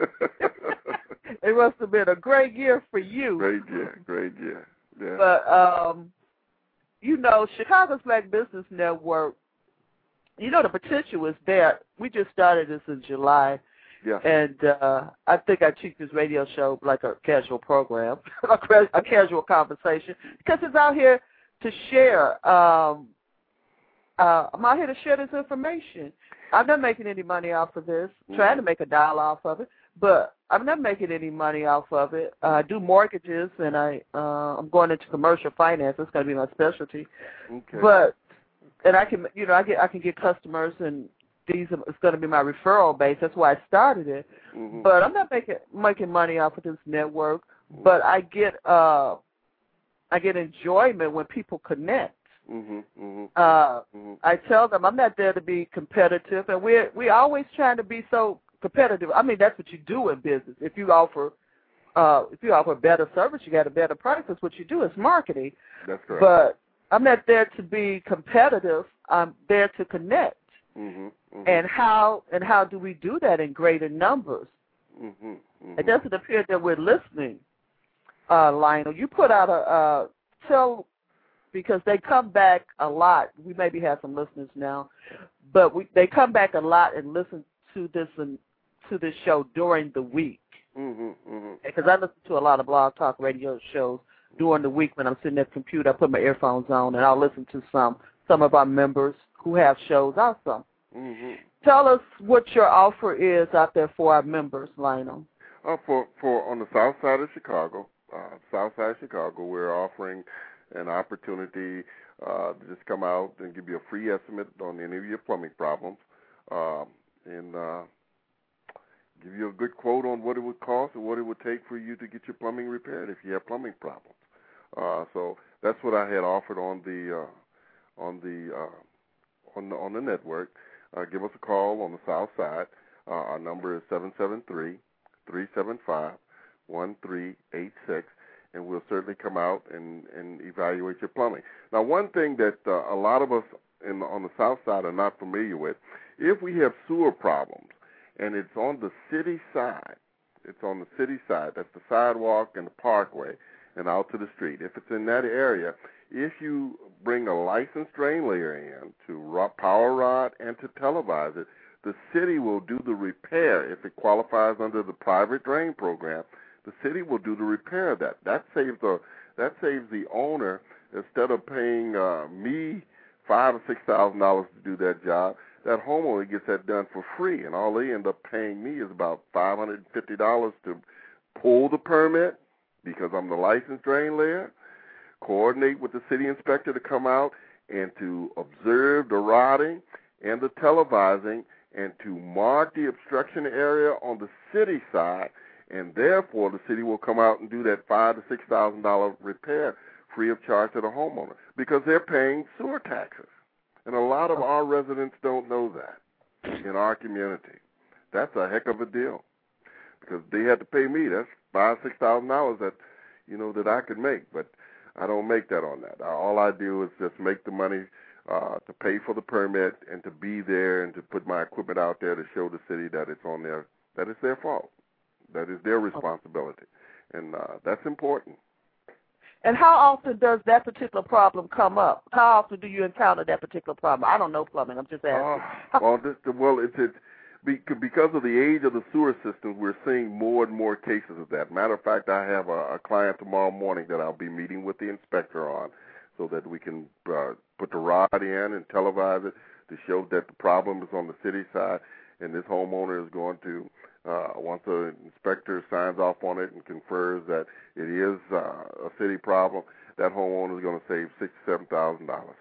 Speaker 2: It must have been a great year for you.
Speaker 3: Great year, great year. Yeah.
Speaker 2: But, um, you know, Chicago's Black Business Network, you know, the potential is there. We just started this in July.
Speaker 3: Yeah.
Speaker 2: And uh, I think I treat this radio show like a casual program, a, a casual conversation, because it's out here to share. Um, uh, I'm out here to share this information. I'm not making any money off of this, mm-hmm. trying to make a dollar off of it, but I'm not making any money off of it. Uh, I do mortgages, and I, uh, I'm going into commercial finance. That's going to be my specialty.
Speaker 3: Okay.
Speaker 2: But, and I can, you know, I get, I can get customers, and these are, it's going to be my referral base. That's why I started it.
Speaker 3: Mm-hmm.
Speaker 2: But I'm not making making money off of this network. Mm-hmm. But I get, uh, I get enjoyment when people connect.
Speaker 3: Mm-hmm, mm-hmm,
Speaker 2: uh,
Speaker 3: mm-hmm.
Speaker 2: I tell them I'm not there to be competitive, and we're we always trying to be so competitive. I mean, that's what you do in business. If you offer, uh, if you offer a better service, you got a better price. That's what you do. It's marketing.
Speaker 3: That's correct.
Speaker 2: But I'm not there to be competitive. I'm there to connect.
Speaker 3: Mm-hmm, mm-hmm.
Speaker 2: And how and how do we do that in greater numbers?
Speaker 3: Mm-hmm, mm-hmm.
Speaker 2: It doesn't appear that we're listening, uh, Lionel. You put out a uh, tell. Because they come back a lot. We maybe have some listeners now, but we, they come back a lot and listen to this and to this show during the week.
Speaker 3: Mm-hmm, mm-hmm.
Speaker 2: Because I listen to a lot of blog talk radio shows during the week when I'm sitting at the computer. I put my earphones on and I'll listen to some some of our members who have shows also.
Speaker 3: Mm-hmm.
Speaker 2: Tell us what your offer is out there for our members, Lionel.
Speaker 3: Uh, for, for on the south side of Chicago, uh, south side of Chicago, we're offering an opportunity uh, to just come out and give you a free estimate on any of your plumbing problems, um, and uh, give you a good quote on what it would cost and what it would take for you to get your plumbing repaired if you have plumbing problems. Uh, so that's what I had offered on the uh, on the uh, on the on the network. Uh, give us a call on the south side. Uh, our number is seven seven three, three seven five, one three eight six, and we'll certainly come out and, and evaluate your plumbing. Now, one thing that uh, a lot of us in, on the south side are not familiar with, if we have sewer problems and it's on the city side, it's on the city side, that's the sidewalk and the parkway and out to the street. If it's in that area, if you bring a licensed drain layer in to power rod and to televise it, the city will do the repair. If it qualifies under the private drain program, the city will do the repair of that. That saves the that saves the owner, instead of paying uh, me five or six thousand dollars to do that job, that homeowner gets that done for free, and all they end up paying me is about five hundred and fifty dollars to pull the permit because I'm the licensed drain layer, coordinate with the city inspector to come out and to observe the rotting and the televising and to mark the obstruction area on the city side, and therefore the city will come out and do that five to six thousand dollar repair free of charge to the homeowner because they're paying sewer taxes, and a lot of our residents don't know that in our community. That's a heck of a deal because they had to pay me. That's five six thousand dollars that you know that I could make, but I don't make that on that. All I do is just make the money uh, to pay for the permit and to be there and to put my equipment out there to show the city that it's on their that it's their fault, that is their responsibility, and uh, that's important.
Speaker 2: And how often does that particular problem come up? How often do you encounter that particular problem? I don't know plumbing. I'm just asking.
Speaker 3: Uh, well, this, well, it's it's because of the age of the sewer systems, we're seeing more and more cases of that. Matter of fact, I have a, a client tomorrow morning that I'll be meeting with the inspector on, so that we can uh, put the rod in and televise it to show that the problem is on the city side, and this homeowner is going to. Uh, once the inspector signs off on it and confers that it is uh, a city problem, that homeowner is going to save six to seven thousand dollars.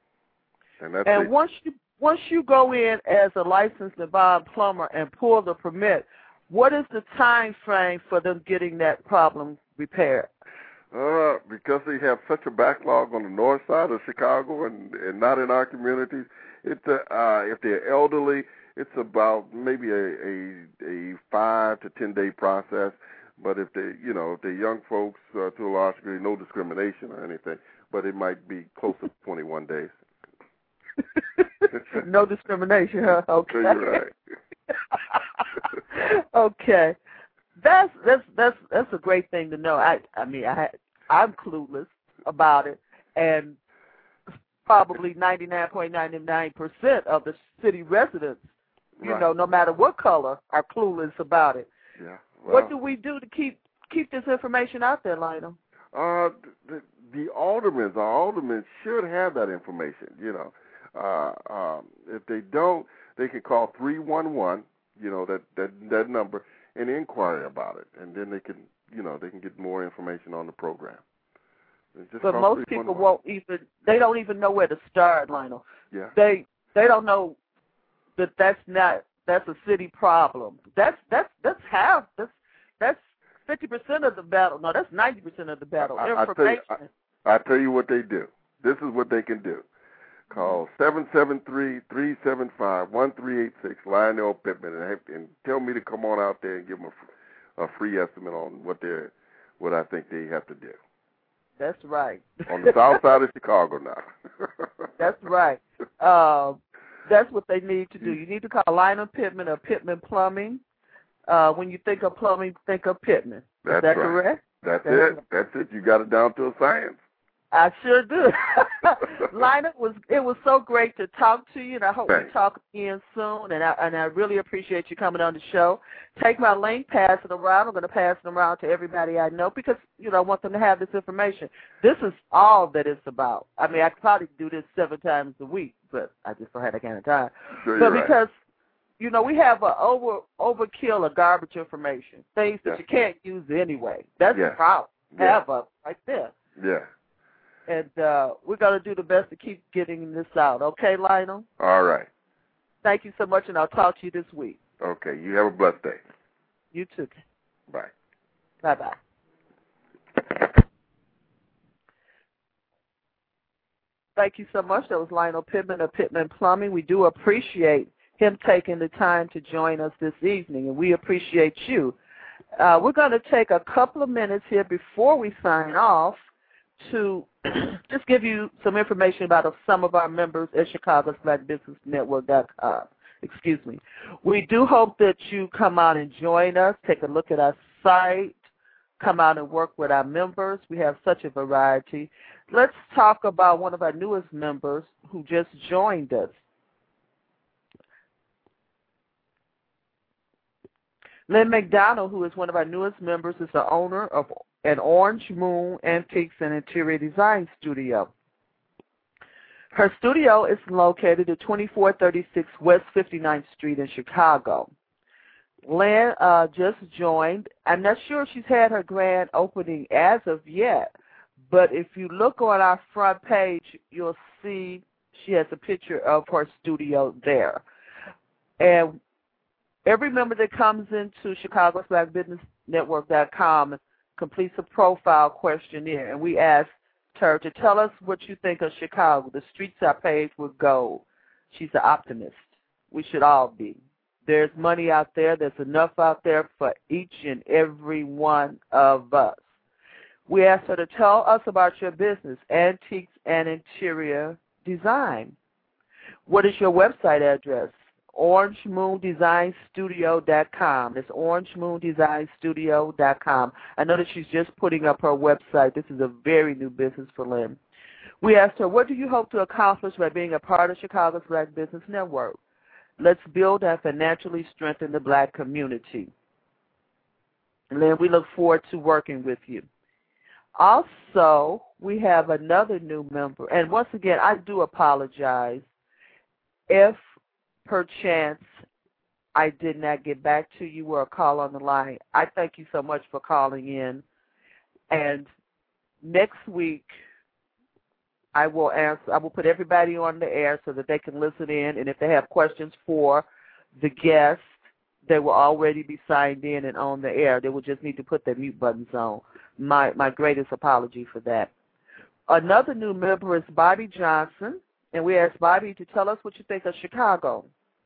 Speaker 3: And that's
Speaker 2: and
Speaker 3: it.
Speaker 2: once you once you go in as a licensed involved plumber and pull the permit, what is the time frame for them getting that problem repaired?
Speaker 3: Uh, because they have such a backlog on the north side of Chicago and, and not in our communities, it, uh, uh, if they're elderly, it's about maybe a, a a five to ten day process. But if they, you know, if they're young folks, uh, to a large degree, no discrimination or anything, but it might be close to twenty-one days.
Speaker 2: No discrimination, huh? Okay.
Speaker 3: You're right.
Speaker 2: Okay, that's that's that's that's a great thing to know. I I mean I I'm clueless about it, and probably ninety-nine point nine nine percent of the city residents, you
Speaker 3: right.
Speaker 2: know, no matter what color, are clueless about it.
Speaker 3: Yeah. Well,
Speaker 2: what do we do to keep keep this information out there, Lionel?
Speaker 3: Uh, the, the aldermen, our aldermen should have that information. You know, uh, um, if they don't, they can call three one one. You know that, that that number and inquire about it, and then they can, you know, they can get more information on the program. Just
Speaker 2: but most people won't even, they don't even know where to start, Lionel.
Speaker 3: Yeah.
Speaker 2: They they don't know that that's not, that's a city problem. That's that's that's half, that's that's fifty percent of the battle. No, that's ninety percent of the battle.
Speaker 3: I,
Speaker 2: Information.
Speaker 3: I tell, you, I, I tell you what they do. This is what they can do. Call seven seven three, three seven five, one three eight six, Lionel Pittman, and, have, and tell me to come on out there and give them a, a free estimate on what they what I think they have to do.
Speaker 2: That's right.
Speaker 3: On the south side of Chicago now.
Speaker 2: That's right. Uh, that's what they need to do. You need to call Lionel Pittman or Pittman Plumbing. Uh, when you think of plumbing, think of Pittman.
Speaker 3: That's
Speaker 2: Is that
Speaker 3: right.
Speaker 2: correct?
Speaker 3: That's,
Speaker 2: That's
Speaker 3: it.
Speaker 2: right.
Speaker 3: That's it. You got it down to a science.
Speaker 2: I sure do. Lionel, was it was so great to talk to you, and I hope
Speaker 3: Thanks.
Speaker 2: we talk again soon. And I and I really appreciate you coming on the show. Take my link, pass it around. I'm going to pass it around to everybody I know because you know I want them to have this information. This is all that it's about. I mean, I could probably do this seven times a week, but I just don't have that kind of time.
Speaker 3: Sure,
Speaker 2: but
Speaker 3: you're
Speaker 2: because
Speaker 3: right.
Speaker 2: you know we have a over overkill of garbage information, things that
Speaker 3: Yeah.
Speaker 2: you can't use anyway. That's
Speaker 3: Yeah.
Speaker 2: the problem.
Speaker 3: Yeah.
Speaker 2: Have us right there.
Speaker 3: Yeah.
Speaker 2: And uh, we're going to do the best to keep getting this out. Okay, Lionel?
Speaker 3: All right.
Speaker 2: Thank you so much, and I'll talk to you this week.
Speaker 3: Okay. You have a blessed day.
Speaker 2: You too.
Speaker 3: Bye.
Speaker 2: Bye-bye. Thank you so much. That was Lionel Pittman of Pittman Plumbing. We do appreciate him taking the time to join us this evening, and we appreciate you. Uh, we're going to take a couple of minutes here before we sign off to just give you some information about some of our members at Chicago's Black Business Network dot com. Excuse me. We do hope that you come out and join us, take a look at our site, come out and work with our members. We have such a variety. Let's talk about one of our newest members who just joined us. Lynn McDonald, who is one of our newest members, is the owner of an Orange Moon Antiques and Interior Design Studio. Her studio is located at twenty-four thirty-six West fifty-ninth Street in Chicago. Lynn uh, just joined. I'm not sure if she's had her grand opening as of yet, but if you look on our front page, you'll see she has a picture of her studio there. And every member that comes into Chicago's Black Business Network dot com completes a profile questionnaire, and we ask her to tell us what you think of Chicago. The streets are paved with gold. She's an optimist. We should all be. There's money out there. There's enough out there for each and every one of us. We asked her to tell us about your business, Antiques and Interior Design. What is your website address? Orange Moon Design Studio dot com. It's Orange Moon Design Studio dot com. I know that she's just putting up her website. This is a very new business for Lynn. We asked her, what do you hope to accomplish by being a part of Chicago's Black Business Network? Let's build and financially strengthen the black community. Lynn, we look forward to working with you. Also, we have another new member. And once again, I do apologize if perchance I did not get back to you or a call on the line. I thank you so much for calling in. And next week, I will answer. I will put everybody on the air so that they can listen in. And if they have questions for the guests, they will already be signed in and on the air. They will just need to put their mute buttons on. My my greatest apology for that. Another new member is Bobby Johnson. And we asked Bobby to tell us what you think of Chicago.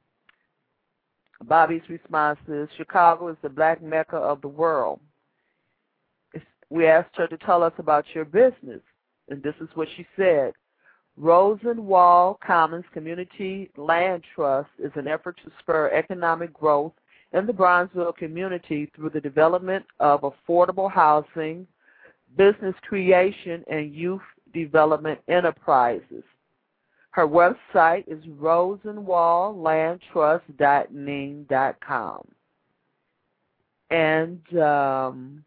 Speaker 2: Bobby's response is, Chicago is the black mecca of the world. It's, we asked her to tell us about your business, and this is what she said. Rosenwald Commons Community Land Trust is an effort to spur economic growth in the Bronzeville community through the development of affordable housing, business creation, and youth development enterprises. Her website is rosenwald land trust dot ning dot com. And um,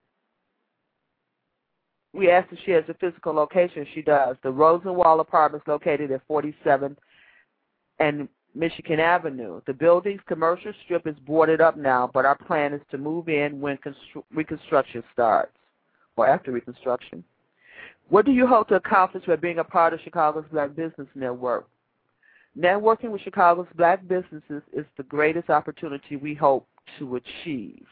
Speaker 2: we asked if she has a physical location. She does. The Rosenwald Apartments located at forty-seventh and Michigan Avenue. The building's commercial strip is boarded up now, but our plan is to move in when constru- reconstruction starts, or after reconstruction. What do you hope to accomplish by being a part of Chicago's Black Business Network? Networking with Chicago's black businesses is the greatest opportunity we hope to achieve.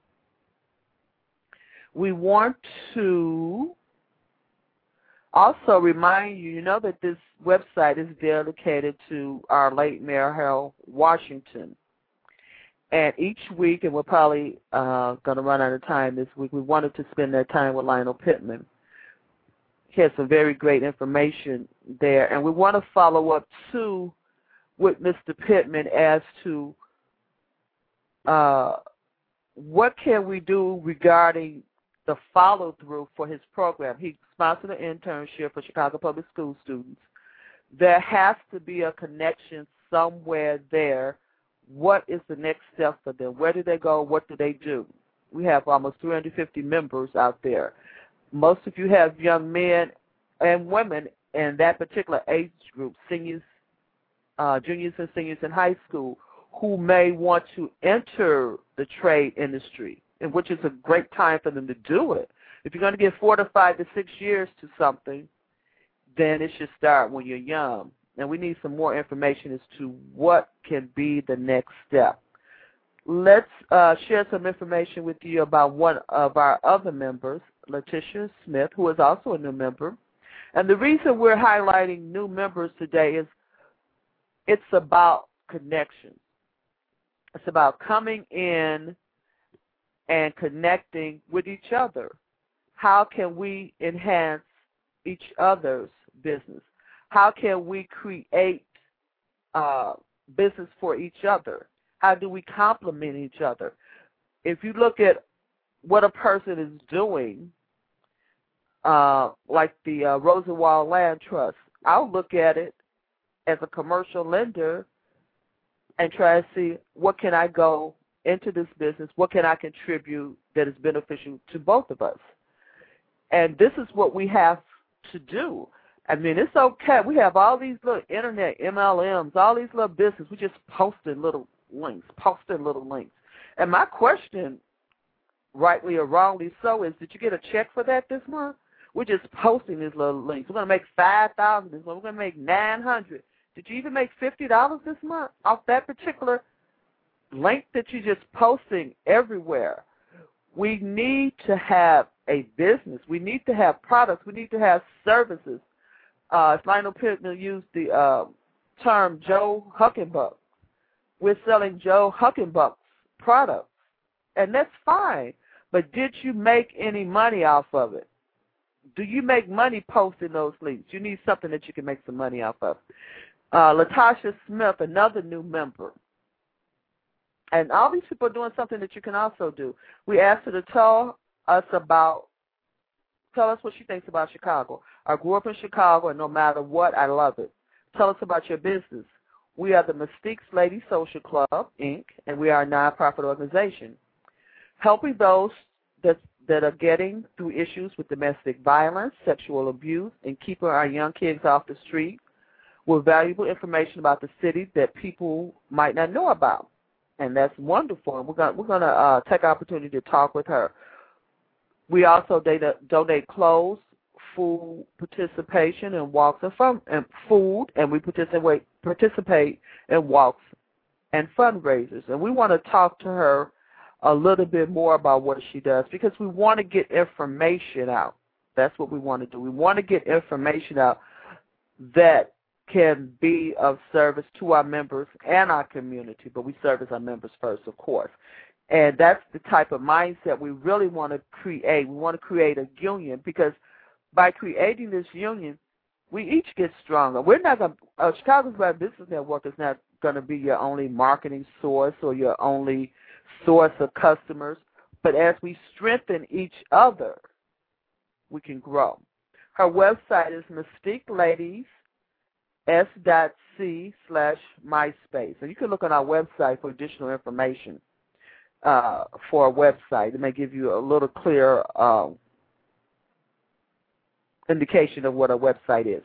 Speaker 2: We want to also remind you, you know that this website is dedicated to our late Mayor Harold Washington. And each week, and we're probably uh, going to run out of time this week, we wanted to spend that time with Lionel Pittman. He has some very great information there. And we want to follow up, too, with Mister Pittman as to uh, what can we do regarding the follow-through for his program. He sponsored an internship for Chicago Public School students. There has to be a connection somewhere there. What is the next step for them? Where do they go? What do they do? We have almost three hundred fifty members out there. Most of you have young men and women in that particular age group, seniors, uh, juniors and seniors in high school, who may want to enter the trade industry, and which is a great time for them to do it. If you're going to give four to five to six years to something, then it should start when you're young. And we need some more information as to what can be the next step. Let's uh, share some information with you about one of our other members, Letitia Smith, who is also a new member. And the reason we're highlighting new members today is it's about connection. It's about coming in and connecting with each other. How can we enhance each other's business? How can we create uh, business for each other? How do we complement each other? If you look at what a person is doing, uh, like the uh, Rosenwald Land Trust, I'll look at it as a commercial lender and try to see what can I go into this business, what can I contribute that is beneficial to both of us. And this is what we have to do. I mean, it's okay. We have all these little internet M L Ms, all these little businesses. We just posting little links, posting little links. And my question, rightly or wrongly so, is did you get a check for that this month? We're just posting these little links. We're going to make five thousand dollars this month. We're going to make nine hundred dollars. Did you even make fifty dollars this month off that particular link that you're just posting everywhere? We need to have a business. We need to have products. We need to have services. Uh, Lionel Pittman used the uh, term Joe Huckenbuck. We're selling Joe Huckenbuck's products, and that's fine. But did you make any money off of it? Do you make money posting those links? You need something that you can make some money off of. Uh, Latasha Smith, another new member. And all these people are doing something that you can also do. We asked her to tell us about, tell us what she thinks about Chicago. I grew up in Chicago, and no matter what, I love it. Tell us about your business. We are the Mystique's Lady Social Club, Incorporated, and we are a nonprofit organization, helping those that, that are getting through issues with domestic violence, sexual abuse, and keeping our young kids off the street with valuable information about the city that people might not know about. And that's wonderful. And we're going we're gonna, uh, take opportunity to talk with her. We also data, donate clothes, food participation, and walks and, fun, and food, and we participate participate in walks and fundraisers. And we want to talk to her a little bit more about what she does because we want to get information out. That's what we want to do. We want to get information out that can be of service to our members and our community, but we service our members first, of course. And that's the type of mindset we really want to create. We want to create a union because by creating this union, we each get stronger. We're not going to, uh, Chicago's Black Business Network is not going to be your only marketing source or your only source of customers, but as we strengthen each other, we can grow. Her website is Mystique Ladies S.C slash MySpace. And you can look on our website for additional information uh, for our website. It may give you a little clearer uh, indication of what our website is.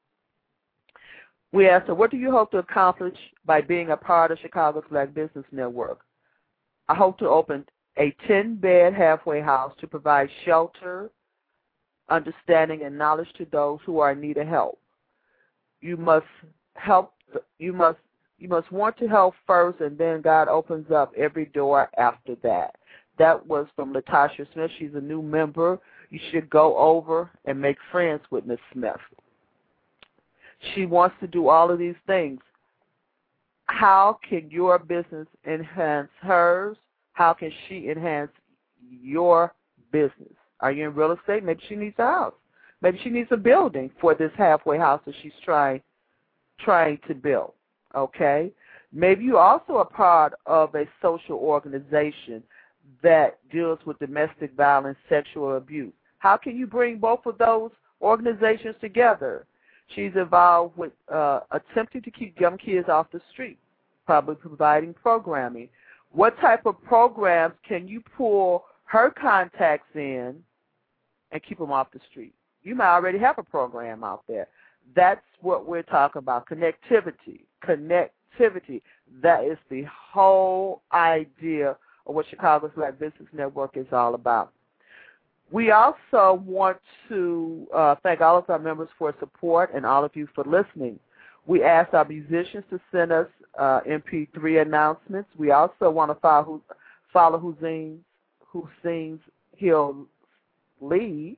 Speaker 2: We asked her, what do you hope to accomplish by being a part of Chicago's Black Business Network? I hope to open a ten-bed halfway house to provide shelter, understanding, and knowledge to those who are in need of help. You must help. You must. You must want to help first, and then God opens up every door after that. That was from Latasha Smith. She's a new member. You should go over and make friends with Miz Smith. She wants to do all of these things. How can your business enhance hers? How can she enhance your business? Are you in real estate? Maybe she needs a house. Maybe she needs a building for this halfway house that she's trying trying to build, okay? Maybe you're also a part of a social organization that deals with domestic violence, sexual abuse. How can you bring both of those organizations together? She's involved with uh, attempting to keep young kids off the street, probably providing programming. What type of programs can you pull her contacts in and keep them off the street? You might already have a program out there. That's what we're talking about, connectivity. Connectivity. That is the whole idea of what Chicago's Black Business Network is all about. We also want to uh, thank all of our members for support and all of you for listening. We asked our musicians to send us uh, M P three announcements. We also want to follow, follow who sings, who sings he'll lead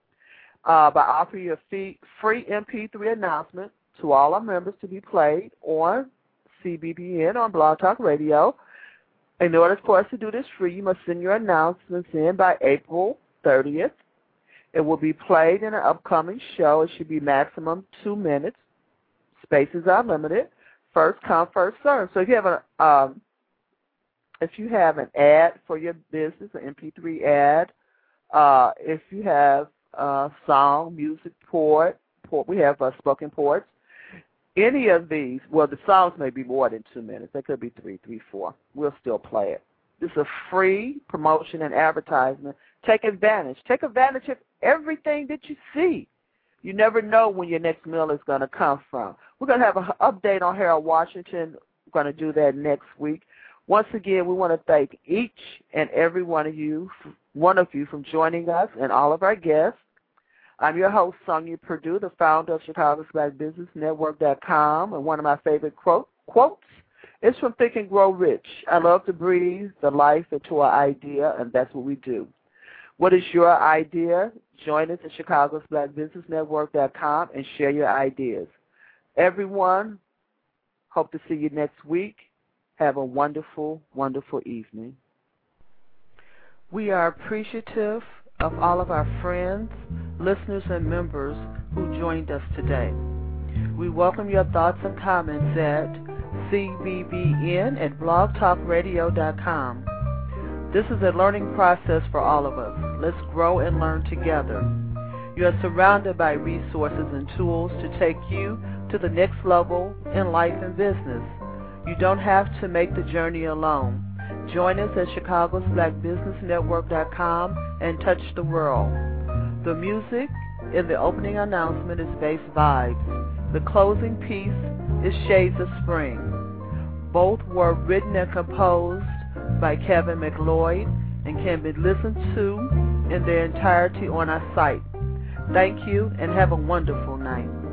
Speaker 2: uh, by offering you a fee, free M P three announcement to all our members to be played on C B B N, on Blog Talk Radio. In order for us to do this free, you must send your announcements in by April thirtieth. It will be played in an upcoming show. It should be maximum two minutes. Spaces are limited. First come, first serve. So if you have a um, if you have an ad for your business, an M P three ad, uh, if you have a song, music, port, port we have uh, spoken ports. Any of these, well, the songs may be more than two minutes. They could be three, three, four. We'll still play it. This is a free promotion and advertisement. Take advantage. Take advantage of everything that you see. You never know when your next meal is going to come from. We're going to have an update on Harold Washington. We're going to do that next week. Once again, we want to thank each and every one of you, one of you, from joining us and all of our guests. I'm your host, Sonia Perdue, the founder of Chicago's Black Business Network dot com, and one of my favorite quote, quotes is from Think and Grow Rich. I love to breathe the life into an idea, and that's what we do. What is your idea? Join us at Chicago's Black Business Network dot com and share your ideas. Everyone, hope to see you next week. Have a wonderful, wonderful evening. We are appreciative of all of our friends, listeners, and members who joined us today. We welcome your thoughts and comments at C B B N at blog talk radio dot com. This is a learning process for all of us. Let's grow and learn together. You are surrounded by resources and tools to take you to the next level in life and business. You don't have to make the journey alone. Join us at Chicago's Black Business Network dot com and touch the world. The music in the opening announcement is Bass Vibes. The closing piece is Shades of Spring. Both were written and composed by Kevin McLeod and can be listened to in their entirety on our site. Thank you and have a wonderful night.